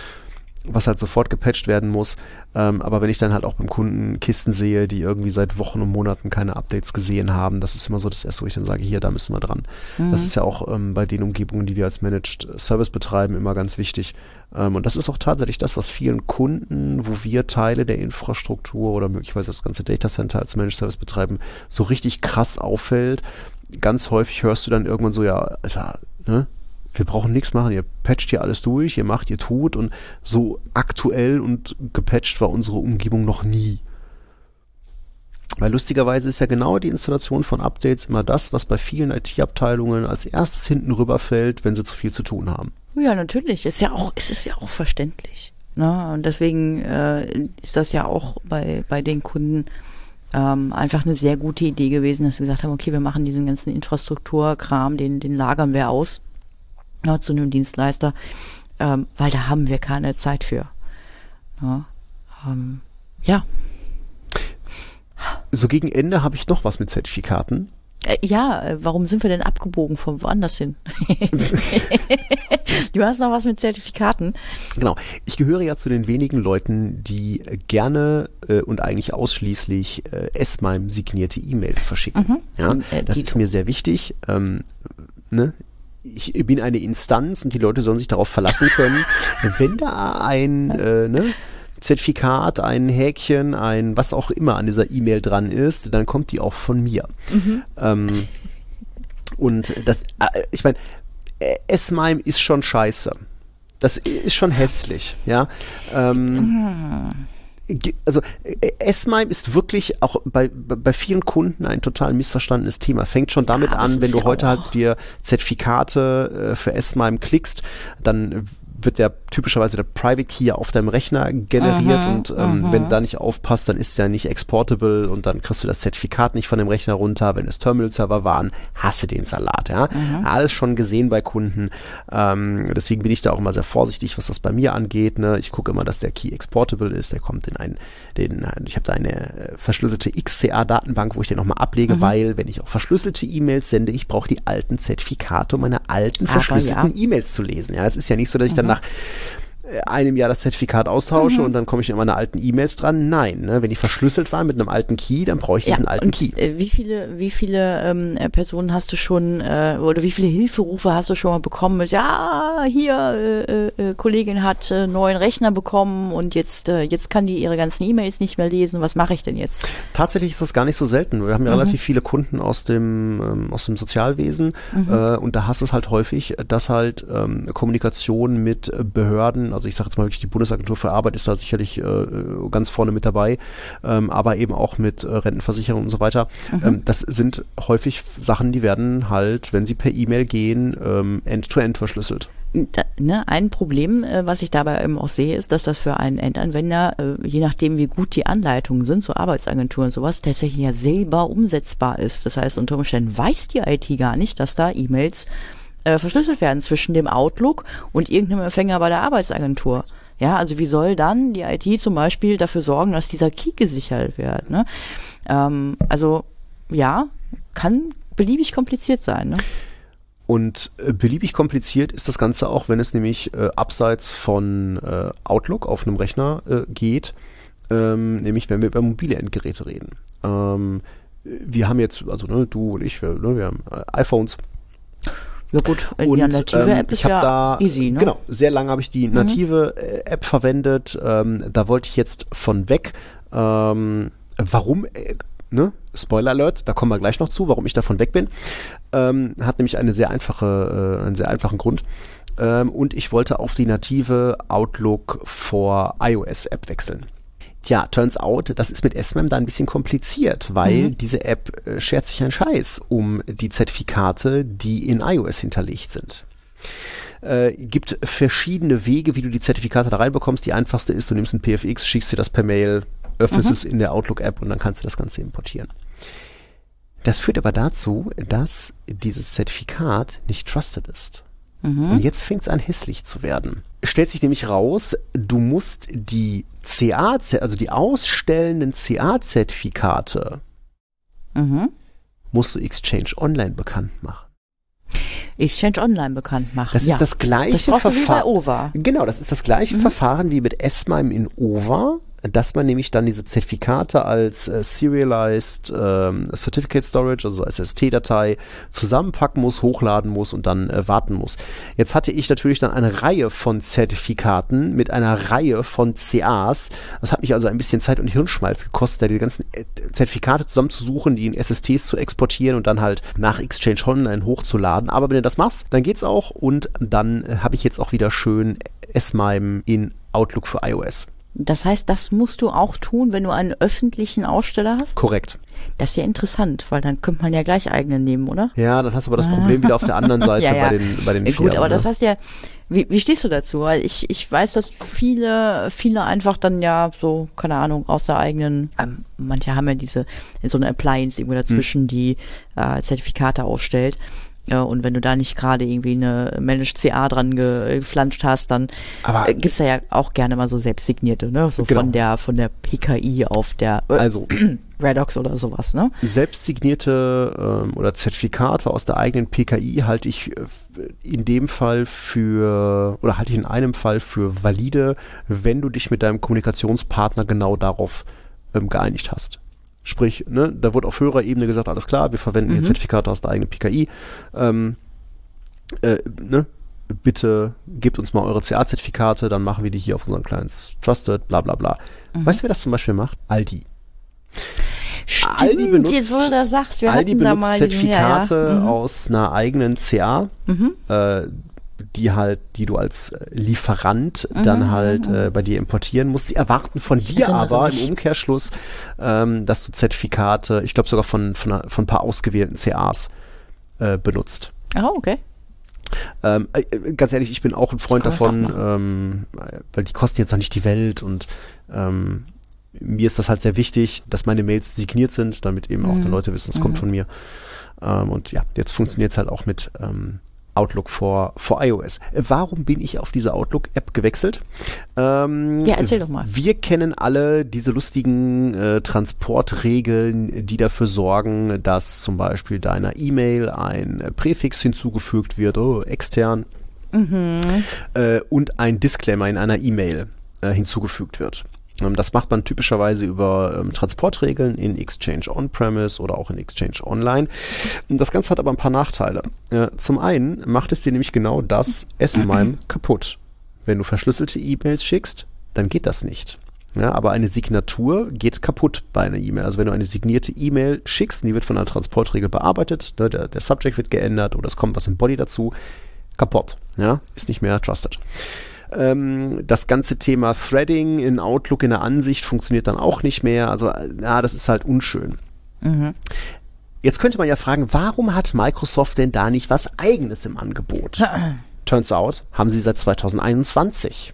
was halt sofort gepatcht werden muss, ähm, aber wenn ich dann halt auch beim Kunden Kisten sehe, die irgendwie seit Wochen und Monaten keine Updates gesehen haben, das ist immer so das Erste, wo ich dann sage, hier, da müssen wir dran. Mhm. Das ist ja auch ähm, bei den Umgebungen, die wir als Managed Service betreiben, immer ganz wichtig. Ähm, und das ist auch tatsächlich das, was vielen Kunden, wo wir Teile der Infrastruktur oder möglicherweise das ganze Datacenter als Managed Service betreiben, so richtig krass auffällt. Ganz häufig hörst du dann irgendwann so, ja, Alter, ne? Wir brauchen nichts machen, ihr patcht hier alles durch, ihr macht, ihr tut und so aktuell und gepatcht war unsere Umgebung noch nie. Weil lustigerweise ist ja genau die Installation von Updates immer das, was bei vielen I T-Abteilungen als erstes hinten rüberfällt, wenn sie zu viel zu tun haben. Ja, natürlich. Ist ja auch, es ist ja auch verständlich. Ne? Und deswegen äh, ist das ja auch bei, bei den Kunden ähm, einfach eine sehr gute Idee gewesen, dass sie gesagt haben, okay, wir machen diesen ganzen Infrastrukturkram, den, den lagern wir aus. Ja, zu einem Dienstleister, ähm, weil da haben wir keine Zeit für. Ja. Ähm, ja. So gegen Ende habe ich noch was mit Zertifikaten. Äh, ja, äh, warum sind wir denn abgebogen von woanders hin? Du hast noch was mit Zertifikaten. Genau. Ich gehöre ja zu den wenigen Leuten, die gerne äh, und eigentlich ausschließlich äh, S M I M signierte E-Mails verschicken. Mhm. Ja, äh, das ist mir sehr wichtig. Ähm, ne? Ich bin eine Instanz und die Leute sollen sich darauf verlassen können, wenn da ein äh, ne, Zertifikat, ein Häkchen, ein was auch immer an dieser E-Mail dran ist, dann kommt die auch von mir. Mhm. Ähm, und das, äh, ich meine, S M I M ist schon scheiße. Das ist schon hässlich, ja. Ähm, mhm. Also S M I M ist wirklich auch bei, bei vielen Kunden ein total missverstandenes Thema. Fängt schon damit ja, an, wenn du heute halt dir Zertifikate äh, für S M I M klickst, dann wird der typischerweise der Private Key auf deinem Rechner generiert mhm, und ähm, mhm. wenn du da nicht aufpasst, dann ist der nicht exportable und dann kriegst du das Zertifikat nicht von dem Rechner runter. Wenn es Terminal-Server waren, hasse den Salat. Ja? Mhm. Alles schon gesehen bei Kunden. Ähm, deswegen bin ich da auch immer sehr vorsichtig, was das bei mir angeht. Ne? Ich gucke immer, dass der Key exportable ist. Der kommt in ein, den, ich habe da eine verschlüsselte X C A-Datenbank, wo ich den nochmal ablege, mhm. weil wenn ich auch verschlüsselte E-Mails sende, ich brauche die alten Zertifikate, um meine alten verschlüsselten ja. E-Mails zu lesen. Ja, es ist ja nicht so, dass ich dann nach einem Jahr das Zertifikat austausche Mhm. und dann komme ich in meine alten E-Mails dran. Nein, ne? Wenn die verschlüsselt waren mit einem alten Key, dann brauche ich diesen alten und, Key. Äh, wie viele, wie viele ähm, äh, Personen hast du schon äh, oder wie viele Hilferufe hast du schon mal bekommen? Mit, ja, hier äh, äh, Kollegin hat äh, neuen Rechner bekommen und jetzt äh, jetzt kann die ihre ganzen E-Mails nicht mehr lesen. Was mache ich denn jetzt? Tatsächlich ist das gar nicht so selten. Wir haben ja Mhm. relativ viele Kunden aus dem ähm, aus dem Sozialwesen Mhm. äh, und da hast du es halt häufig, dass halt ähm, Kommunikation mit Behörden, also ich sage jetzt mal wirklich die Bundesagentur für Arbeit ist da sicherlich äh, ganz vorne mit dabei, ähm, aber eben auch mit äh, Rentenversicherung und so weiter. Mhm. Ähm, das sind häufig Sachen, die werden halt, wenn sie per E-Mail gehen, ähm, end-to-end verschlüsselt. Da, ne, ein Problem, äh, was ich dabei eben auch sehe, ist, dass das für einen Endanwender, äh, je nachdem wie gut die Anleitungen sind, so Arbeitsagenturen und sowas, tatsächlich ja selber umsetzbar ist. Das heißt, unter Umständen weiß die I T gar nicht, dass da E-Mails äh, verschlüsselt werden zwischen dem Outlook und irgendeinem Empfänger bei der Arbeitsagentur. Ja, also wie soll dann die I T zum Beispiel dafür sorgen, dass dieser Key gesichert wird? Ne? Ähm, also ja, kann beliebig kompliziert sein. Ne? Und äh, beliebig kompliziert ist das Ganze auch, wenn es nämlich äh, abseits von äh, Outlook auf einem Rechner äh, geht, ähm, nämlich wenn wir über mobile Endgeräte reden. Ähm, wir haben jetzt, also ne, du und ich, wir, ne, wir haben äh, iPhones. Ja gut, die Und, native ähm, App ist ich habe ja da, easy, ne? Genau, sehr lange habe ich die native äh, App verwendet. Ähm, da wollte ich jetzt von weg. Ähm, warum? Äh, ne? Spoiler Alert, da kommen wir gleich noch zu, warum ich davon weg bin. Ähm, hat nämlich eine sehr einfache, äh, einen sehr einfachen Grund. Ähm, und ich wollte auf die native Outlook for iOS App wechseln. Tja, turns out, das ist mit S M M da ein bisschen kompliziert, weil Mhm. diese App äh, schert sich einen Scheiß um die Zertifikate, die in iOS hinterlegt sind. Äh, gibt verschiedene Wege, wie du die Zertifikate da reinbekommst. Die einfachste ist, du nimmst ein P F X, schickst dir das per Mail, öffnest Mhm. es in der Outlook-App und dann kannst du das Ganze importieren. Das führt aber dazu, dass dieses Zertifikat nicht trusted ist. Mhm. Und jetzt fängt es an, hässlich zu werden. Stellt sich nämlich raus, du musst die C A, also die ausstellenden C A-Zertifikate, Mhm. musst du Exchange Online bekannt machen. Exchange Online bekannt machen. Das ja. ist das gleiche Das brauchst du wie bei Verfahren. O V A. Genau, das ist das gleiche Mhm. Verfahren wie mit S M I M in O V A, dass man nämlich dann diese Zertifikate als äh, Serialized ähm, Certificate Storage, also als S S T-Datei, zusammenpacken muss, hochladen muss und dann äh, warten muss. Jetzt hatte ich natürlich dann eine Reihe von Zertifikaten mit einer Reihe von C As. Das hat mich also ein bisschen Zeit und Hirnschmalz gekostet, da die ganzen äh, Zertifikate zusammenzusuchen, die in S S Ts zu exportieren und dann halt nach Exchange Online hochzuladen. Aber wenn du das machst, dann geht's auch und dann äh, habe ich jetzt auch wieder schön S M I M in Outlook für iOS. Das heißt, das musst du auch tun, wenn du einen öffentlichen Aussteller hast? Korrekt. Das ist ja interessant, weil dann könnte man ja gleich eigenen nehmen, oder? Ja, dann hast du aber das Problem wieder auf der anderen Seite Ja, ja. bei den bei den Ja, gut, Firmen, aber das ne? heißt ja, wie, wie stehst du dazu? Weil ich, ich weiß, dass viele, viele einfach dann ja so, keine Ahnung, aus der eigenen, ähm, manche haben ja diese, so eine Appliance irgendwo dazwischen, Hm. die äh, Zertifikate ausstellt. Ja, und wenn du da nicht gerade irgendwie eine Managed C A dran geflanscht hast, dann Aber- äh, gibt's da ja auch gerne mal so selbstsignierte, ne? So Genau. von der von der P K I auf der äh, Also Redox oder sowas, ne? selbstsignierte ähm, oder Zertifikate aus der eigenen P K I halte ich äh, in dem Fall für, oder halte ich in einem Fall für valide, wenn du dich mit deinem Kommunikationspartner genau darauf ähm, geeinigt hast. Sprich, ne, da wurde auf höherer Ebene gesagt, alles klar, wir verwenden hier Mhm. Zertifikate aus der eigenen P K I. Ähm, äh, ne, bitte gebt uns mal eure C A-Zertifikate, dann machen wir die hier auf unseren Clients Trusted, bla bla bla. Mhm. Weißt du, wer das zum Beispiel macht? Aldi. Stimmt, Aldi benutzt, jetzt wo du das sagst, wir Aldi hatten da benutzt mal diesen- Zertifikate ja, ja. Mhm. aus einer eigenen C A, Mhm. äh, die halt, die du als äh, Lieferant dann halt äh, bei dir importieren musst. Die erwarten von dir erinnere aber mich. im Umkehrschluss, ähm, dass du Zertifikate, ich glaube sogar von, von, einer- von ein paar ausgewählten C As äh, benutzt. Ah, okay. Ähm, äh, ganz ehrlich, ich bin auch ein Freund Aber davon, sag ähm, weil die kosten jetzt auch nicht die Welt und ähm, mir ist das halt sehr wichtig, dass meine Mails signiert sind, damit eben auch die Leute wissen, es kommt von mir. Ähm, und ja, jetzt funktioniert es halt auch mit ähm, Outlook for, for iOS. Äh, Warum bin ich auf diese Outlook-App gewechselt? Ähm, Ja, erzähl doch mal. Wir kennen alle diese lustigen äh, Transportregeln, die dafür sorgen, dass zum Beispiel deiner E-Mail ein äh, Präfix hinzugefügt wird, oh, extern. Mhm. Äh, und ein Disclaimer in einer E-Mail äh, hinzugefügt wird. Ähm, das macht man typischerweise über ähm, Transportregeln in Exchange On-Premise oder auch in Exchange Online. Das Ganze hat aber ein paar Nachteile. Äh, zum einen macht es dir nämlich genau das S-MIME kaputt. Wenn du verschlüsselte E-Mails schickst, dann geht das nicht. Ja, aber eine Signatur geht kaputt bei einer E-Mail. Also wenn du eine signierte E-Mail schickst, die wird von einer Transportregel bearbeitet, ne, der, der Subject wird geändert oder es kommt was im Body dazu, kaputt. Ja, ist nicht mehr trusted. Ähm, das ganze Thema Threading in Outlook in der Ansicht funktioniert dann auch nicht mehr. Also ja, das ist halt unschön. Mhm. Jetzt könnte man ja fragen, warum hat Microsoft denn da nicht was Eigenes im Angebot? Turns out, haben sie seit zwanzig einundzwanzig.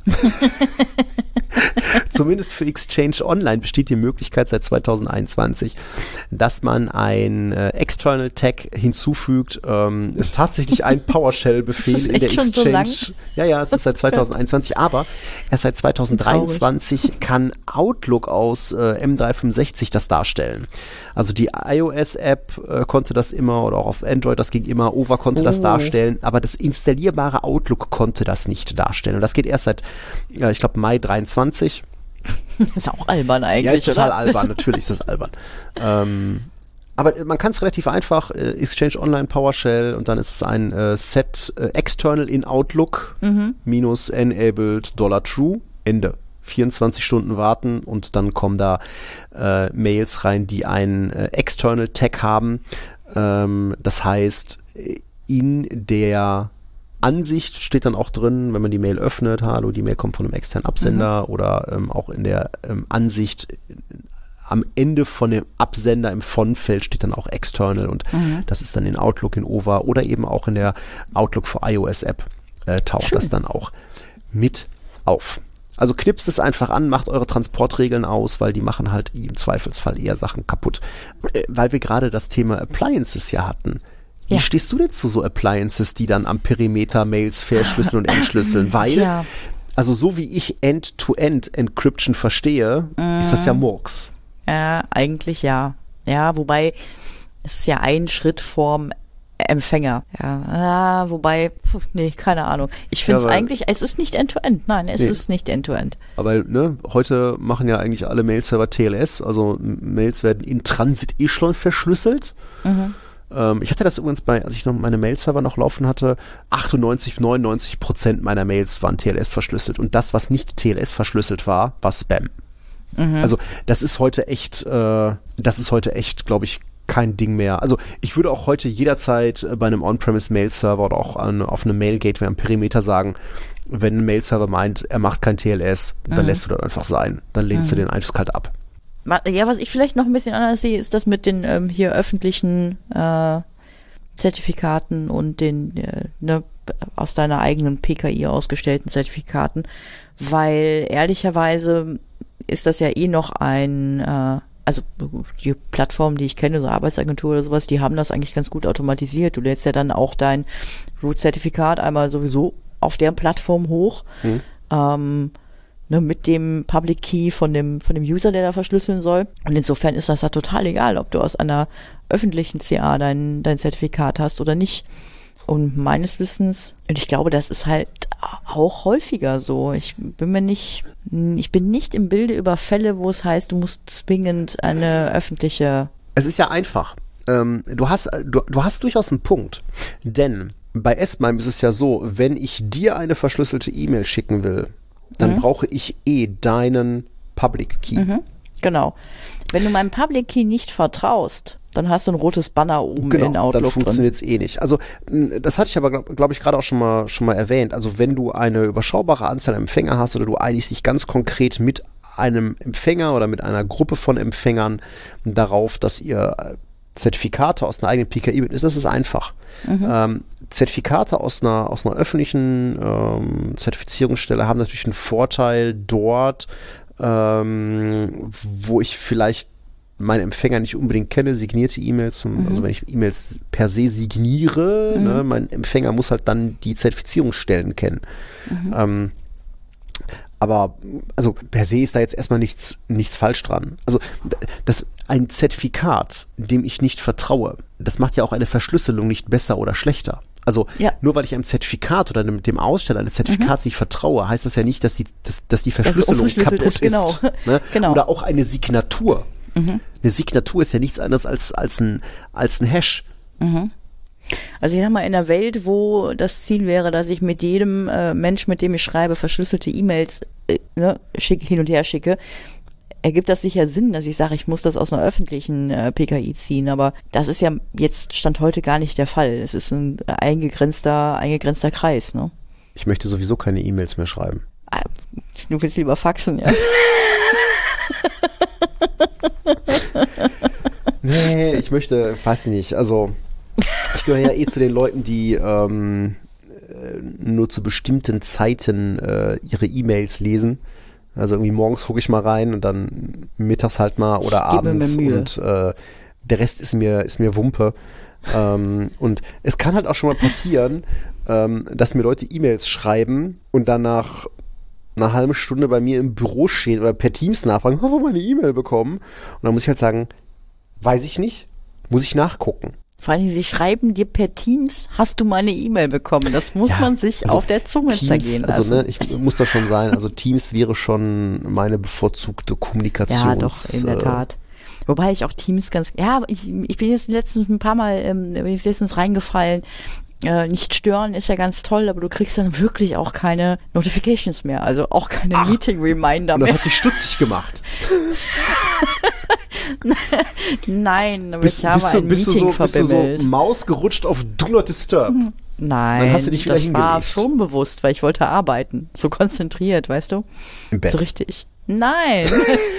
Zumindest für Exchange Online besteht die Möglichkeit seit zwanzig einundzwanzig, dass man ein äh, External Tag hinzufügt. Ähm, ist tatsächlich ein PowerShell-Befehl in der Exchange. So lang? Ja, ja, es ist seit zwanzig einundzwanzig, aber erst seit zwanzig dreiundzwanzig kann Outlook aus äh, M dreihundertfünfundsechzig das darstellen. Also die iOS-App äh, konnte das immer oder auch auf Android, das ging immer, Over konnte oh. das darstellen, aber das installierbare Outlook konnte das nicht darstellen. Und das geht erst seit, äh, ich glaube, Mai dreiundzwanzig. Das ist auch albern eigentlich, ja, ist total oder? albern, natürlich ist das albern. ähm, aber man kann es relativ einfach, äh, Exchange Online PowerShell und dann ist es ein äh, Set äh, External in Outlook mhm. minus enabled Dollar True, Ende. vierundzwanzig Stunden warten und dann kommen da äh, Mails rein, die einen äh, External Tag haben. Ähm, das heißt, in der Ansicht steht dann auch drin, wenn man die Mail öffnet, hallo, die Mail kommt von einem externen Absender mhm. oder ähm, auch in der ähm, Ansicht äh, am Ende von dem Absender im Font-Feld steht dann auch external und mhm. das ist dann in Outlook, in Over oder eben auch in der Outlook for iOS App äh, taucht Schön. Das dann auch mit auf. Also knipst es einfach an, macht eure Transportregeln aus, weil die machen halt im Zweifelsfall eher Sachen kaputt. Äh, weil wir gerade das Thema Appliances ja hatten. Wie ja. stehst du denn zu so Appliances, die dann am Perimeter Mails verschlüsseln und entschlüsseln? Weil, Tja. also so wie ich End-to-End-Encryption verstehe, mm. ist das ja Murks. Ja, eigentlich ja. Ja, wobei es ist ja ein Schritt vorm Empfänger. Ja, ah, wobei, pf, nee, keine Ahnung. Ich finde es ja, eigentlich, es ist nicht End-to-End. Nein, es nee. ist nicht End-to-End. Aber ne, heute machen ja eigentlich alle Mail-Server T L S, also Mails werden in Transit eh schon verschlüsselt. Mhm. Ähm, ich hatte das übrigens bei, als ich noch meine Mail-Server noch laufen hatte, achtundneunzig, neunundneunzig Prozent meiner Mails waren T L S verschlüsselt und das, was nicht T L S verschlüsselt war, war Spam. Mhm. Also das ist heute echt, äh, das ist heute echt, glaube ich, kein Ding mehr. Also ich würde auch heute jederzeit äh, bei einem On-Premise-Mail-Server oder auch an, auf einem Mail-Gateway am Perimeter sagen, wenn ein Mail-Server meint, er macht kein T L S, dann mhm. lässt du das einfach sein. Dann lehnst mhm. du den eiskalt ab. Ja, was ich vielleicht noch ein bisschen anders sehe, ist das mit den ähm, hier öffentlichen äh, Zertifikaten und den äh, ne, aus deiner eigenen P K I ausgestellten Zertifikaten, weil ehrlicherweise ist das ja eh noch ein, äh, also die Plattformen, die ich kenne, so Arbeitsagentur oder sowas, die haben das eigentlich ganz gut automatisiert. Du lädst ja dann auch dein Root-Zertifikat einmal sowieso auf deren Plattform hoch, mhm. ähm, ne, mit dem Public Key von dem von dem User, der da verschlüsseln soll. Und insofern ist das ja total egal, ob du aus einer öffentlichen C A dein, dein Zertifikat hast oder nicht. Und meines Wissens, und ich glaube, das ist halt auch häufiger so. Ich bin mir nicht, ich bin nicht im Bilde über Fälle, wo es heißt, du musst zwingend eine öffentliche... Es ist ja einfach. Ähm, du hast, du, du hast durchaus einen Punkt. Denn bei S-MIME ist es ja so, wenn ich dir eine verschlüsselte E-Mail schicken will, dann mhm. brauche ich eh deinen Public Key. Mhm, genau. Wenn du meinem Public Key nicht vertraust, dann hast du ein rotes Banner oben genau, in Outlook dann funktioniert es eh nicht. Also das hatte ich aber, glaube glaub ich, gerade auch schon mal, schon mal erwähnt. Also wenn du eine überschaubare Anzahl Empfänger hast oder du einigst dich ganz konkret mit einem Empfänger oder mit einer Gruppe von Empfängern darauf, dass ihr Zertifikate aus einer eigenen P K I ist, das ist einfach. Mhm. Ähm, Zertifikate aus einer, aus einer öffentlichen ähm, Zertifizierungsstelle haben natürlich einen Vorteil dort, ähm, wo ich vielleicht meine Empfänger nicht unbedingt kenne, signierte E-Mails, mhm. also wenn ich E-Mails per se signiere, mhm. ne, mein Empfänger muss halt dann die Zertifizierungsstellen kennen. Mhm. Ähm, aber also per se ist da jetzt erstmal nichts, nichts falsch dran. Also das, ein Zertifikat, dem ich nicht vertraue, das macht ja auch eine Verschlüsselung nicht besser oder schlechter. Also Ja. nur weil ich einem Zertifikat oder dem, dem Aussteller eines Zertifikats nicht vertraue, heißt das ja nicht, dass die, dass, dass die Dass es Verschlüsselung unverschlüsselt kaputt ist, genau. ist. Ne? Genau. Oder auch eine Signatur. Eine Signatur ist ja nichts anderes als, als, ein, als ein Hash. Also ich sag mal, in einer Welt, wo das Ziel wäre, dass ich mit jedem äh, Mensch, mit dem ich schreibe, verschlüsselte E-Mails äh, ne, schick, hin und her schicke, ergibt das sicher Sinn, dass ich sage, ich muss das aus einer öffentlichen äh, P K I ziehen. Aber das ist ja jetzt Stand heute gar nicht der Fall. Es ist ein eingegrenzter, eingegrenzter Kreis. Ne? Ich möchte sowieso keine E-Mails mehr schreiben. Ah, du willst lieber faxen, ja. Nee, ich möchte, weiß ich nicht, also ich gehöre ja eh zu den Leuten, die ähm, äh, nur zu bestimmten Zeiten äh, ihre E-Mails lesen. Also irgendwie morgens gucke ich mal rein und dann mittags halt mal oder Ich gebe mir abends Mühe. und äh, der Rest ist mir, ist mir Wumpe. ähm, und es kann halt auch schon mal passieren, ähm, dass mir Leute E-Mails schreiben und dann nach einer halben Stunde bei mir im Büro stehen oder per Teams nachfragen, haben wir mal eine E-Mail bekommen? Und dann muss ich halt sagen, weiß ich nicht, muss ich nachgucken. Vor allem, sie schreiben dir per Teams, hast du mal eine E-Mail bekommen. Das muss Ja, man sich also auf der Zunge Teams, zergehen lassen. also ne, ich muss das schon sein, also Teams wäre schon meine bevorzugte Kommunikations... Ja, doch, in der äh, Tat. Wobei ich auch Teams ganz, ja, ich, ich bin jetzt letztens ein paar Mal, ähm, bin jetzt letztens reingefallen, äh, nicht stören ist ja ganz toll, aber du kriegst dann wirklich auch keine Notifications mehr, also auch keine Meeting-Reminder Und das mehr. hat dich stutzig gemacht. Nein, aber Bist, ich habe bist, du, ein bist, du Meeting so, bist du verbimmelt. so Maus gerutscht auf Do Not Disturb? Nein, Dann hast du dich wieder das war hingelegt. schon bewusst, weil ich wollte arbeiten. So konzentriert, weißt du? Im Bett. So richtig. Nein.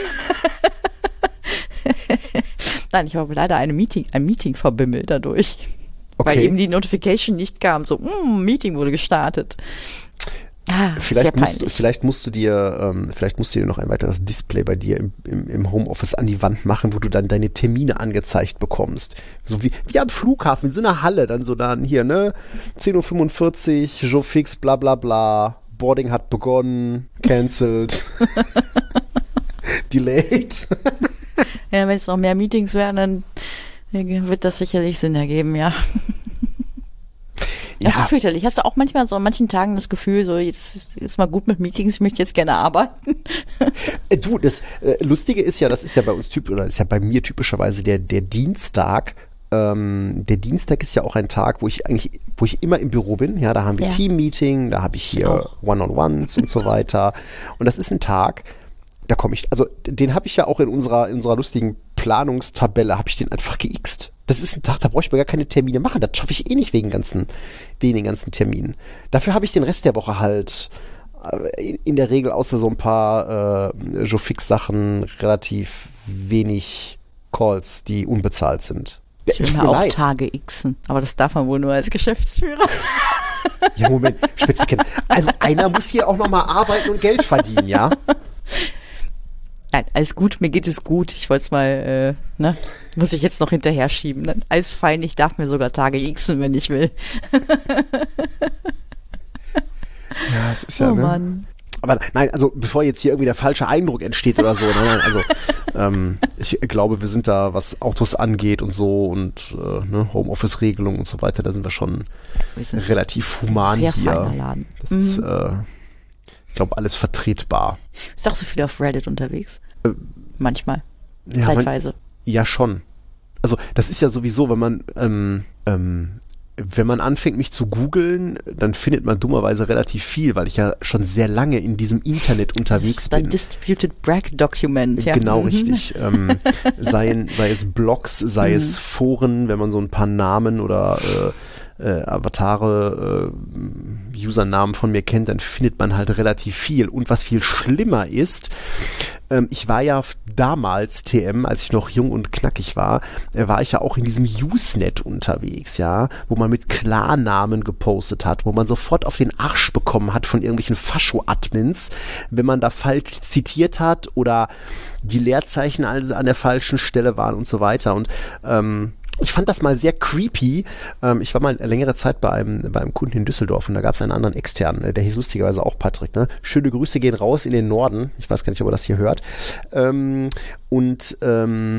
Nein, ich habe leider eine Meeting, ein Meeting verbimmelt dadurch. Weil Okay. eben die Notification nicht kam. So, mm, Meeting wurde gestartet. Ah, sehr Vielleicht musst, du, peinlich. vielleicht musst du dir, ähm, vielleicht musst du dir noch ein weiteres Display bei dir im, im, im Homeoffice an die Wand machen, wo du dann deine Termine angezeigt bekommst. So wie, wie am Flughafen, in so einer Halle, dann so dann hier, ne? zehn Uhr fünfundvierzig, Joe Fix, bla bla bla, Boarding hat begonnen, cancelled, delayed. Ja, wenn es noch mehr Meetings werden, dann wird das sicherlich Sinn ergeben, ja. Das ist Ja. fürchterlich. Hast du auch manchmal so an manchen Tagen das Gefühl, so jetzt ist mal gut mit Meetings, ich möchte jetzt gerne arbeiten? Äh, Du, das äh, Lustige ist ja, das ist ja bei uns typisch, oder ist ja bei mir typischerweise der, der Dienstag. Ähm, der Dienstag ist ja auch ein Tag, wo ich eigentlich, wo ich immer im Büro bin. Ja, da haben wir Ja. Team-Meeting, da habe ich hier auch. One-on-Ones und so weiter. Und das ist ein Tag, da komme ich, also den habe ich ja auch in unserer, in unserer lustigen Planungstabelle, habe ich den einfach geixt. Das ist ein Tag, da brauche ich mir gar keine Termine machen. Das schaffe ich eh nicht wegen, ganzen, wegen den ganzen Terminen. Dafür habe ich den Rest der Woche halt äh, in, in der Regel außer so ein paar äh, Joe-Fix-Sachen relativ wenig Calls, die unbezahlt sind. Ja, Ich will tut mir mir auch leid. Tage xen, aber das darf man wohl nur als Geschäftsführer. Ja, Moment, Spitzken. Also einer muss hier auch nochmal arbeiten und Geld verdienen, ja? Nein, alles gut, mir geht es gut. Ich wollte es mal, äh, ne, muss ich jetzt noch hinterher schieben. Ne? Alles fein, ich darf mir sogar Tage xen, wenn ich will. Ja, es ist Oh Mann. Aber nein, also bevor jetzt hier irgendwie der falsche Eindruck entsteht oder so, nein, nein, also ähm, ich glaube, wir sind da, was Autos angeht und so und äh, ne, Homeoffice-Regelungen und so weiter, da sind wir schon Wir sind relativ human sehr hier. feiner Laden. Das Mhm. ist, äh, ich glaube, alles vertretbar. Ist auch so viel auf Reddit unterwegs. Äh, Manchmal. Ja, man, Zeitweise. ja, schon. Also das ist ja sowieso, wenn man ähm, ähm, wenn man anfängt, mich zu googeln, dann findet man dummerweise relativ viel, weil ich ja schon sehr lange in diesem Internet Das unterwegs ist ein bin. Distributed Brag Document. Ja. Genau, Mhm. richtig. Ähm, sei, sei es Blogs, sei es Foren, wenn man so ein paar Namen oder äh, äh, Avatare, äh, Usernamen von mir kennt, dann findet man halt relativ viel. Und was viel schlimmer ist, ähm, ich war ja damals T M, als ich noch jung und knackig war, äh, war ich ja auch in diesem Usenet unterwegs, ja, wo man mit Klarnamen gepostet hat, wo man sofort auf den Arsch bekommen hat von irgendwelchen Fascho-Admins, wenn man da falsch zitiert hat oder die Leerzeichen also an der falschen Stelle waren und so weiter. Und ähm, ich fand das mal sehr creepy. Ähm, ich war mal längere Zeit bei einem, bei einem Kunden in Düsseldorf und da gab es einen anderen externen, äh, der hieß lustigerweise auch Patrick. Ne? Schöne Grüße gehen raus in den Norden. Ich weiß gar nicht, ob er das hier hört. Ähm, und ähm,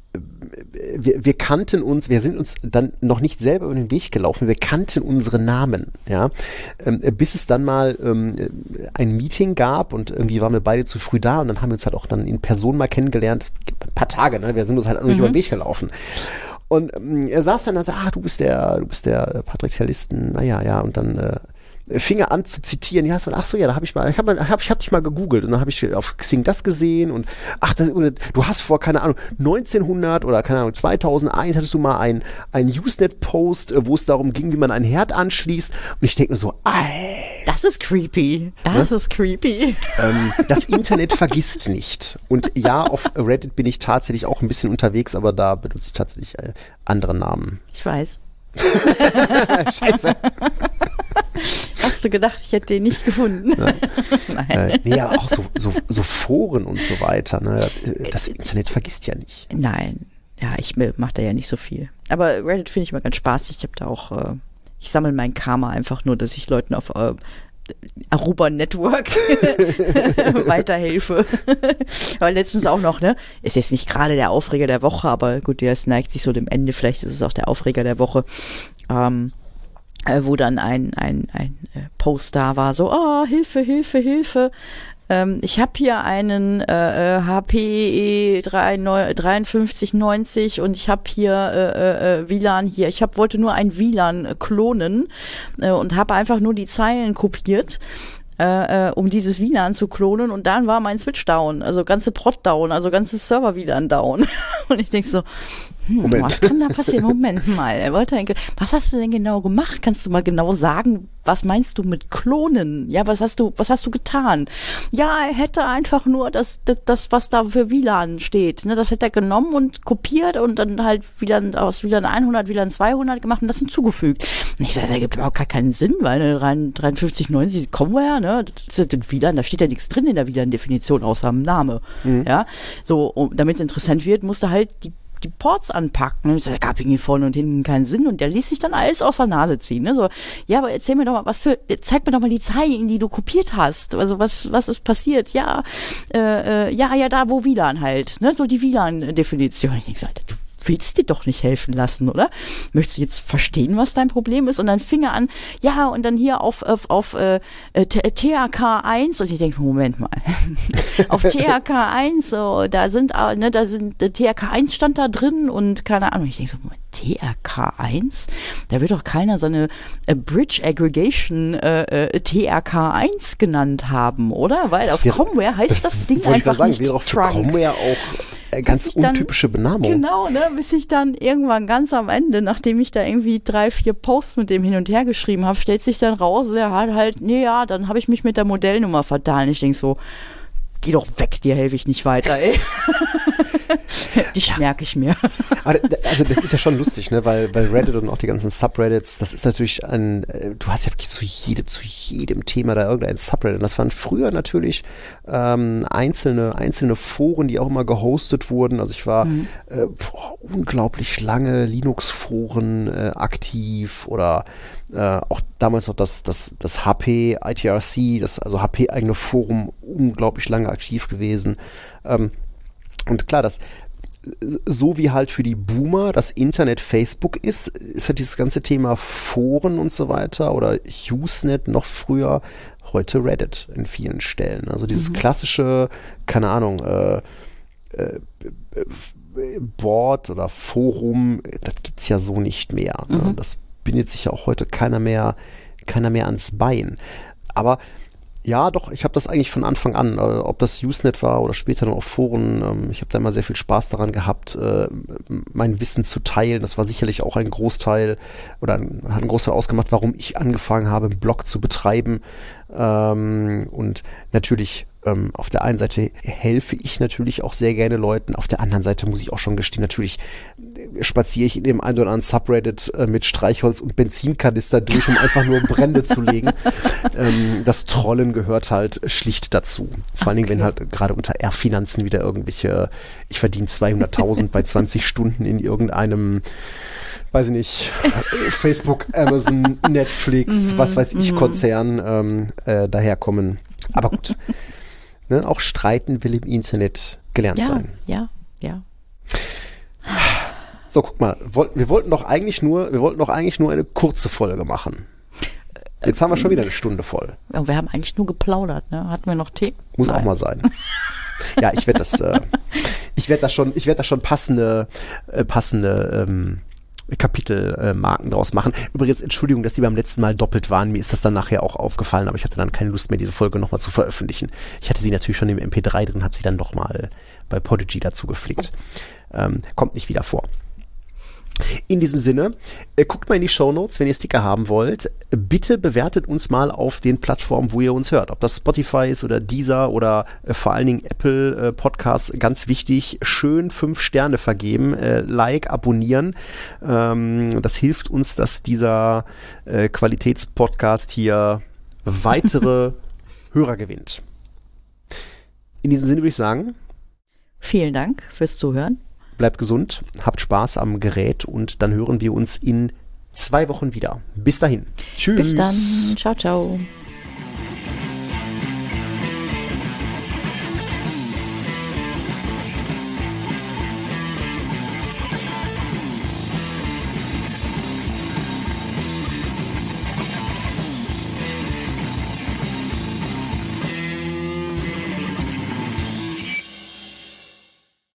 wir, wir kannten uns, wir sind uns dann noch nicht selber über den Weg gelaufen, wir kannten unsere Namen, ja, ähm, bis es dann mal ähm, ein Meeting gab und irgendwie waren wir beide zu früh da und dann haben wir uns halt auch dann in Person mal kennengelernt, ein paar Tage, ne, wir sind uns halt auch nicht mhm. über den Weg gelaufen. Und ähm, er saß dann und sagte, ah, du bist der, du bist der Patrick Terlisten, naja, ja, und dann äh, fing er an zu zitieren, ja, so, ach so, ja, da habe ich mal, ich habe hab, ich hab dich mal gegoogelt und dann habe ich auf Xing das gesehen und ach, das, du hast vor, keine Ahnung, neunzehnhundert oder keine Ahnung, zweitausendeins hattest du mal ein, ein Usenet-Post, wo es darum ging, wie man ein Herd anschließt und ich denke mir so, ey, das ist creepy, das ja? ist creepy. Ähm, das Internet vergisst nicht und ja, auf Reddit bin ich tatsächlich auch ein bisschen unterwegs, aber da benutze ich tatsächlich äh, andere Namen. Ich weiß. Scheiße. Hast du gedacht, ich hätte den nicht gefunden? Ja. Nein. Äh, nee, ja, auch so, so, so Foren und so weiter. Ne? Das Internet vergisst ja nicht. Nein, ja, ich mache da ja nicht so viel. Aber Reddit finde ich immer ganz spaßig. Ich habe da auch, äh, ich sammle mein Karma einfach nur, dass ich Leuten auf äh, Aruba Network weiterhelfe. Aber letztens auch noch, ne? Ist jetzt nicht gerade der Aufreger der Woche, aber gut, der neigt sich so dem Ende. Vielleicht ist es auch der Aufreger der Woche. Ähm, Äh, wo dann ein, ein, ein äh, Post da war, so, oh, Hilfe, Hilfe, Hilfe. Ähm, ich habe hier einen äh, H P E dreiundfünfzig neunzig und ich habe hier äh, äh, W L A N hier. Ich hab, wollte nur ein W L A N klonen äh, und habe einfach nur die Zeilen kopiert. Äh, äh, um dieses W L A N zu klonen und dann war mein Switch down, also ganze Prod down, also ganzes Server-W L A N down. Und ich denke so, hm, was kann da passieren? Moment mal, er wollte ein, was hast du denn genau gemacht? Kannst du mal genau sagen, was meinst du mit klonen? Ja, was hast du, was hast du getan? Ja, er hätte einfach nur das, das, das was da für W L A N steht, ne, das hätte er genommen und kopiert und dann halt W L A N aus W L A N hundert, W L A N zweihundert gemacht und das hinzugefügt. Und ich sage, das ergibt überhaupt gar keinen Sinn, weil eine dreiundfünfzig neunzig ist Comware, ne, das ist das W L A N, da steht ja nichts drin in der W L A N-Definition außer dem Name. Mhm. Ja, so, um, damit es interessant wird, musste halt die die Ports anpacken. Und da gab irgendwie vorne und hinten keinen Sinn und der ließ sich dann alles aus der Nase ziehen. Ne? So, ja, aber erzähl mir doch mal, was für, zeig mir doch mal die Zeilen, die du kopiert hast. Also was, was ist passiert? Ja, äh, ja, ja, da wo W L A N halt. Ne? So die W L A N-Definition. Ich denke so, Alter, du willst dir doch nicht helfen lassen, oder? Möchtest du jetzt verstehen, was dein Problem ist? Und dann fing er an, ja, und dann hier auf, auf, auf äh, T R K eins und ich denke, Moment mal, auf T R K eins, so, da sind, ne, da sind, T R K eins stand da drin und keine Ahnung, ich denke so, Moment, T R K eins? Da wird doch keiner seine äh, Bridge Aggregation äh, äh, T R K eins genannt haben, oder? Weil das auf wäre, Comware heißt das, das Ding einfach sagen, nicht wäre auch für Trunk. Comware auch äh, ganz untypische dann, Benamung. Genau, ne, bis ich dann irgendwann ganz am Ende, nachdem ich da irgendwie drei, vier Posts mit dem hin und her geschrieben habe, stellt sich dann raus, er hat halt, nee, ja, dann habe ich mich mit der Modellnummer vertan. Ich denke so, geh doch weg, dir helfe ich nicht weiter, ey. Dich ja. merke ich mir. Aber, also das ist ja schon lustig, ne, weil, weil Reddit und auch die ganzen Subreddits, das ist natürlich ein, du hast ja wirklich zu jedem, zu jedem Thema da irgendein Subreddit. Und das waren früher natürlich ähm, einzelne, einzelne Foren, die auch immer gehostet wurden. Also ich war mhm. äh, boah, unglaublich lange Linux-Foren äh, aktiv oder äh, auch damals noch das, das, das H P I T R C, das also H P-eigene Forum, unglaublich lange aktiv gewesen. Ähm, und klar, das so wie halt für die Boomer das Internet Facebook ist, ist halt dieses ganze Thema Foren und so weiter oder Usenet noch früher, heute Reddit in vielen Stellen. Also dieses mhm. klassische, keine Ahnung, äh, äh, Board oder Forum, das gibt's ja so nicht mehr. Ne? Mhm. Das bindet sich ja auch heute keiner mehr, keiner mehr ans Bein. Aber ja, doch, ich habe das eigentlich von Anfang an, äh, ob das Usenet war oder später noch auf Foren, ähm, ich habe da immer sehr viel Spaß daran gehabt, äh, mein Wissen zu teilen. Das war sicherlich auch ein Großteil oder ein, hat einen Großteil ausgemacht, warum ich angefangen habe, einen Blog zu betreiben. Ähm, und natürlich ähm, auf der einen Seite helfe ich natürlich auch sehr gerne Leuten, auf der anderen Seite muss ich auch schon gestehen, natürlich spaziere ich in dem einen oder anderen Subreddit äh, mit Streichholz und Benzinkanister durch, um einfach nur Brände zu legen. Ähm, das Trollen gehört halt schlicht dazu. Vor allen Dingen, wenn halt gerade unter R-Finanzen wieder irgendwelche, ich verdiene zweihunderttausend bei zwanzig Stunden in irgendeinem, weiß ich nicht, Facebook, Amazon, Netflix, was weiß ich, Konzern ähm, äh, daherkommen. Aber gut. Ne, auch streiten will im Internet gelernt ja, sein. Ja, ja. So, guck mal, wollten, wir wollten doch eigentlich nur, wir wollten doch eigentlich nur eine kurze Folge machen. Jetzt haben wir schon wieder eine Stunde voll. Ja, wir haben eigentlich nur geplaudert, ne? Hatten wir noch Tee? Muss Nein. auch mal sein. Ja, ich werde das, äh, ich werde das schon, ich werde da schon passende, äh, passende ähm, Kapitelmarken äh, draus machen. Übrigens, Entschuldigung, dass die beim letzten Mal doppelt waren. Mir ist das dann nachher auch aufgefallen, aber ich hatte dann keine Lust mehr, diese Folge nochmal zu veröffentlichen. Ich hatte sie natürlich schon im M P drei drin, habe sie dann nochmal bei Podigy dazu geflickt. Ähm, kommt nicht wieder vor. In diesem Sinne, äh, guckt mal in die Shownotes, wenn ihr Sticker haben wollt. Bitte bewertet uns mal auf den Plattformen, wo ihr uns hört. Ob das Spotify ist oder Deezer oder äh, vor allen Dingen Apple äh, Podcasts, ganz wichtig. Schön fünf Sterne vergeben, äh, Like, abonnieren. Ähm, das hilft uns, dass dieser äh, Qualitätspodcast hier weitere Hörer gewinnt. In diesem Sinne würde ich sagen, vielen Dank fürs Zuhören. Bleibt gesund, habt Spaß am Gerät und dann hören wir uns in zwei Wochen wieder. Bis dahin. Tschüss. Bis dann. Ciao, ciao.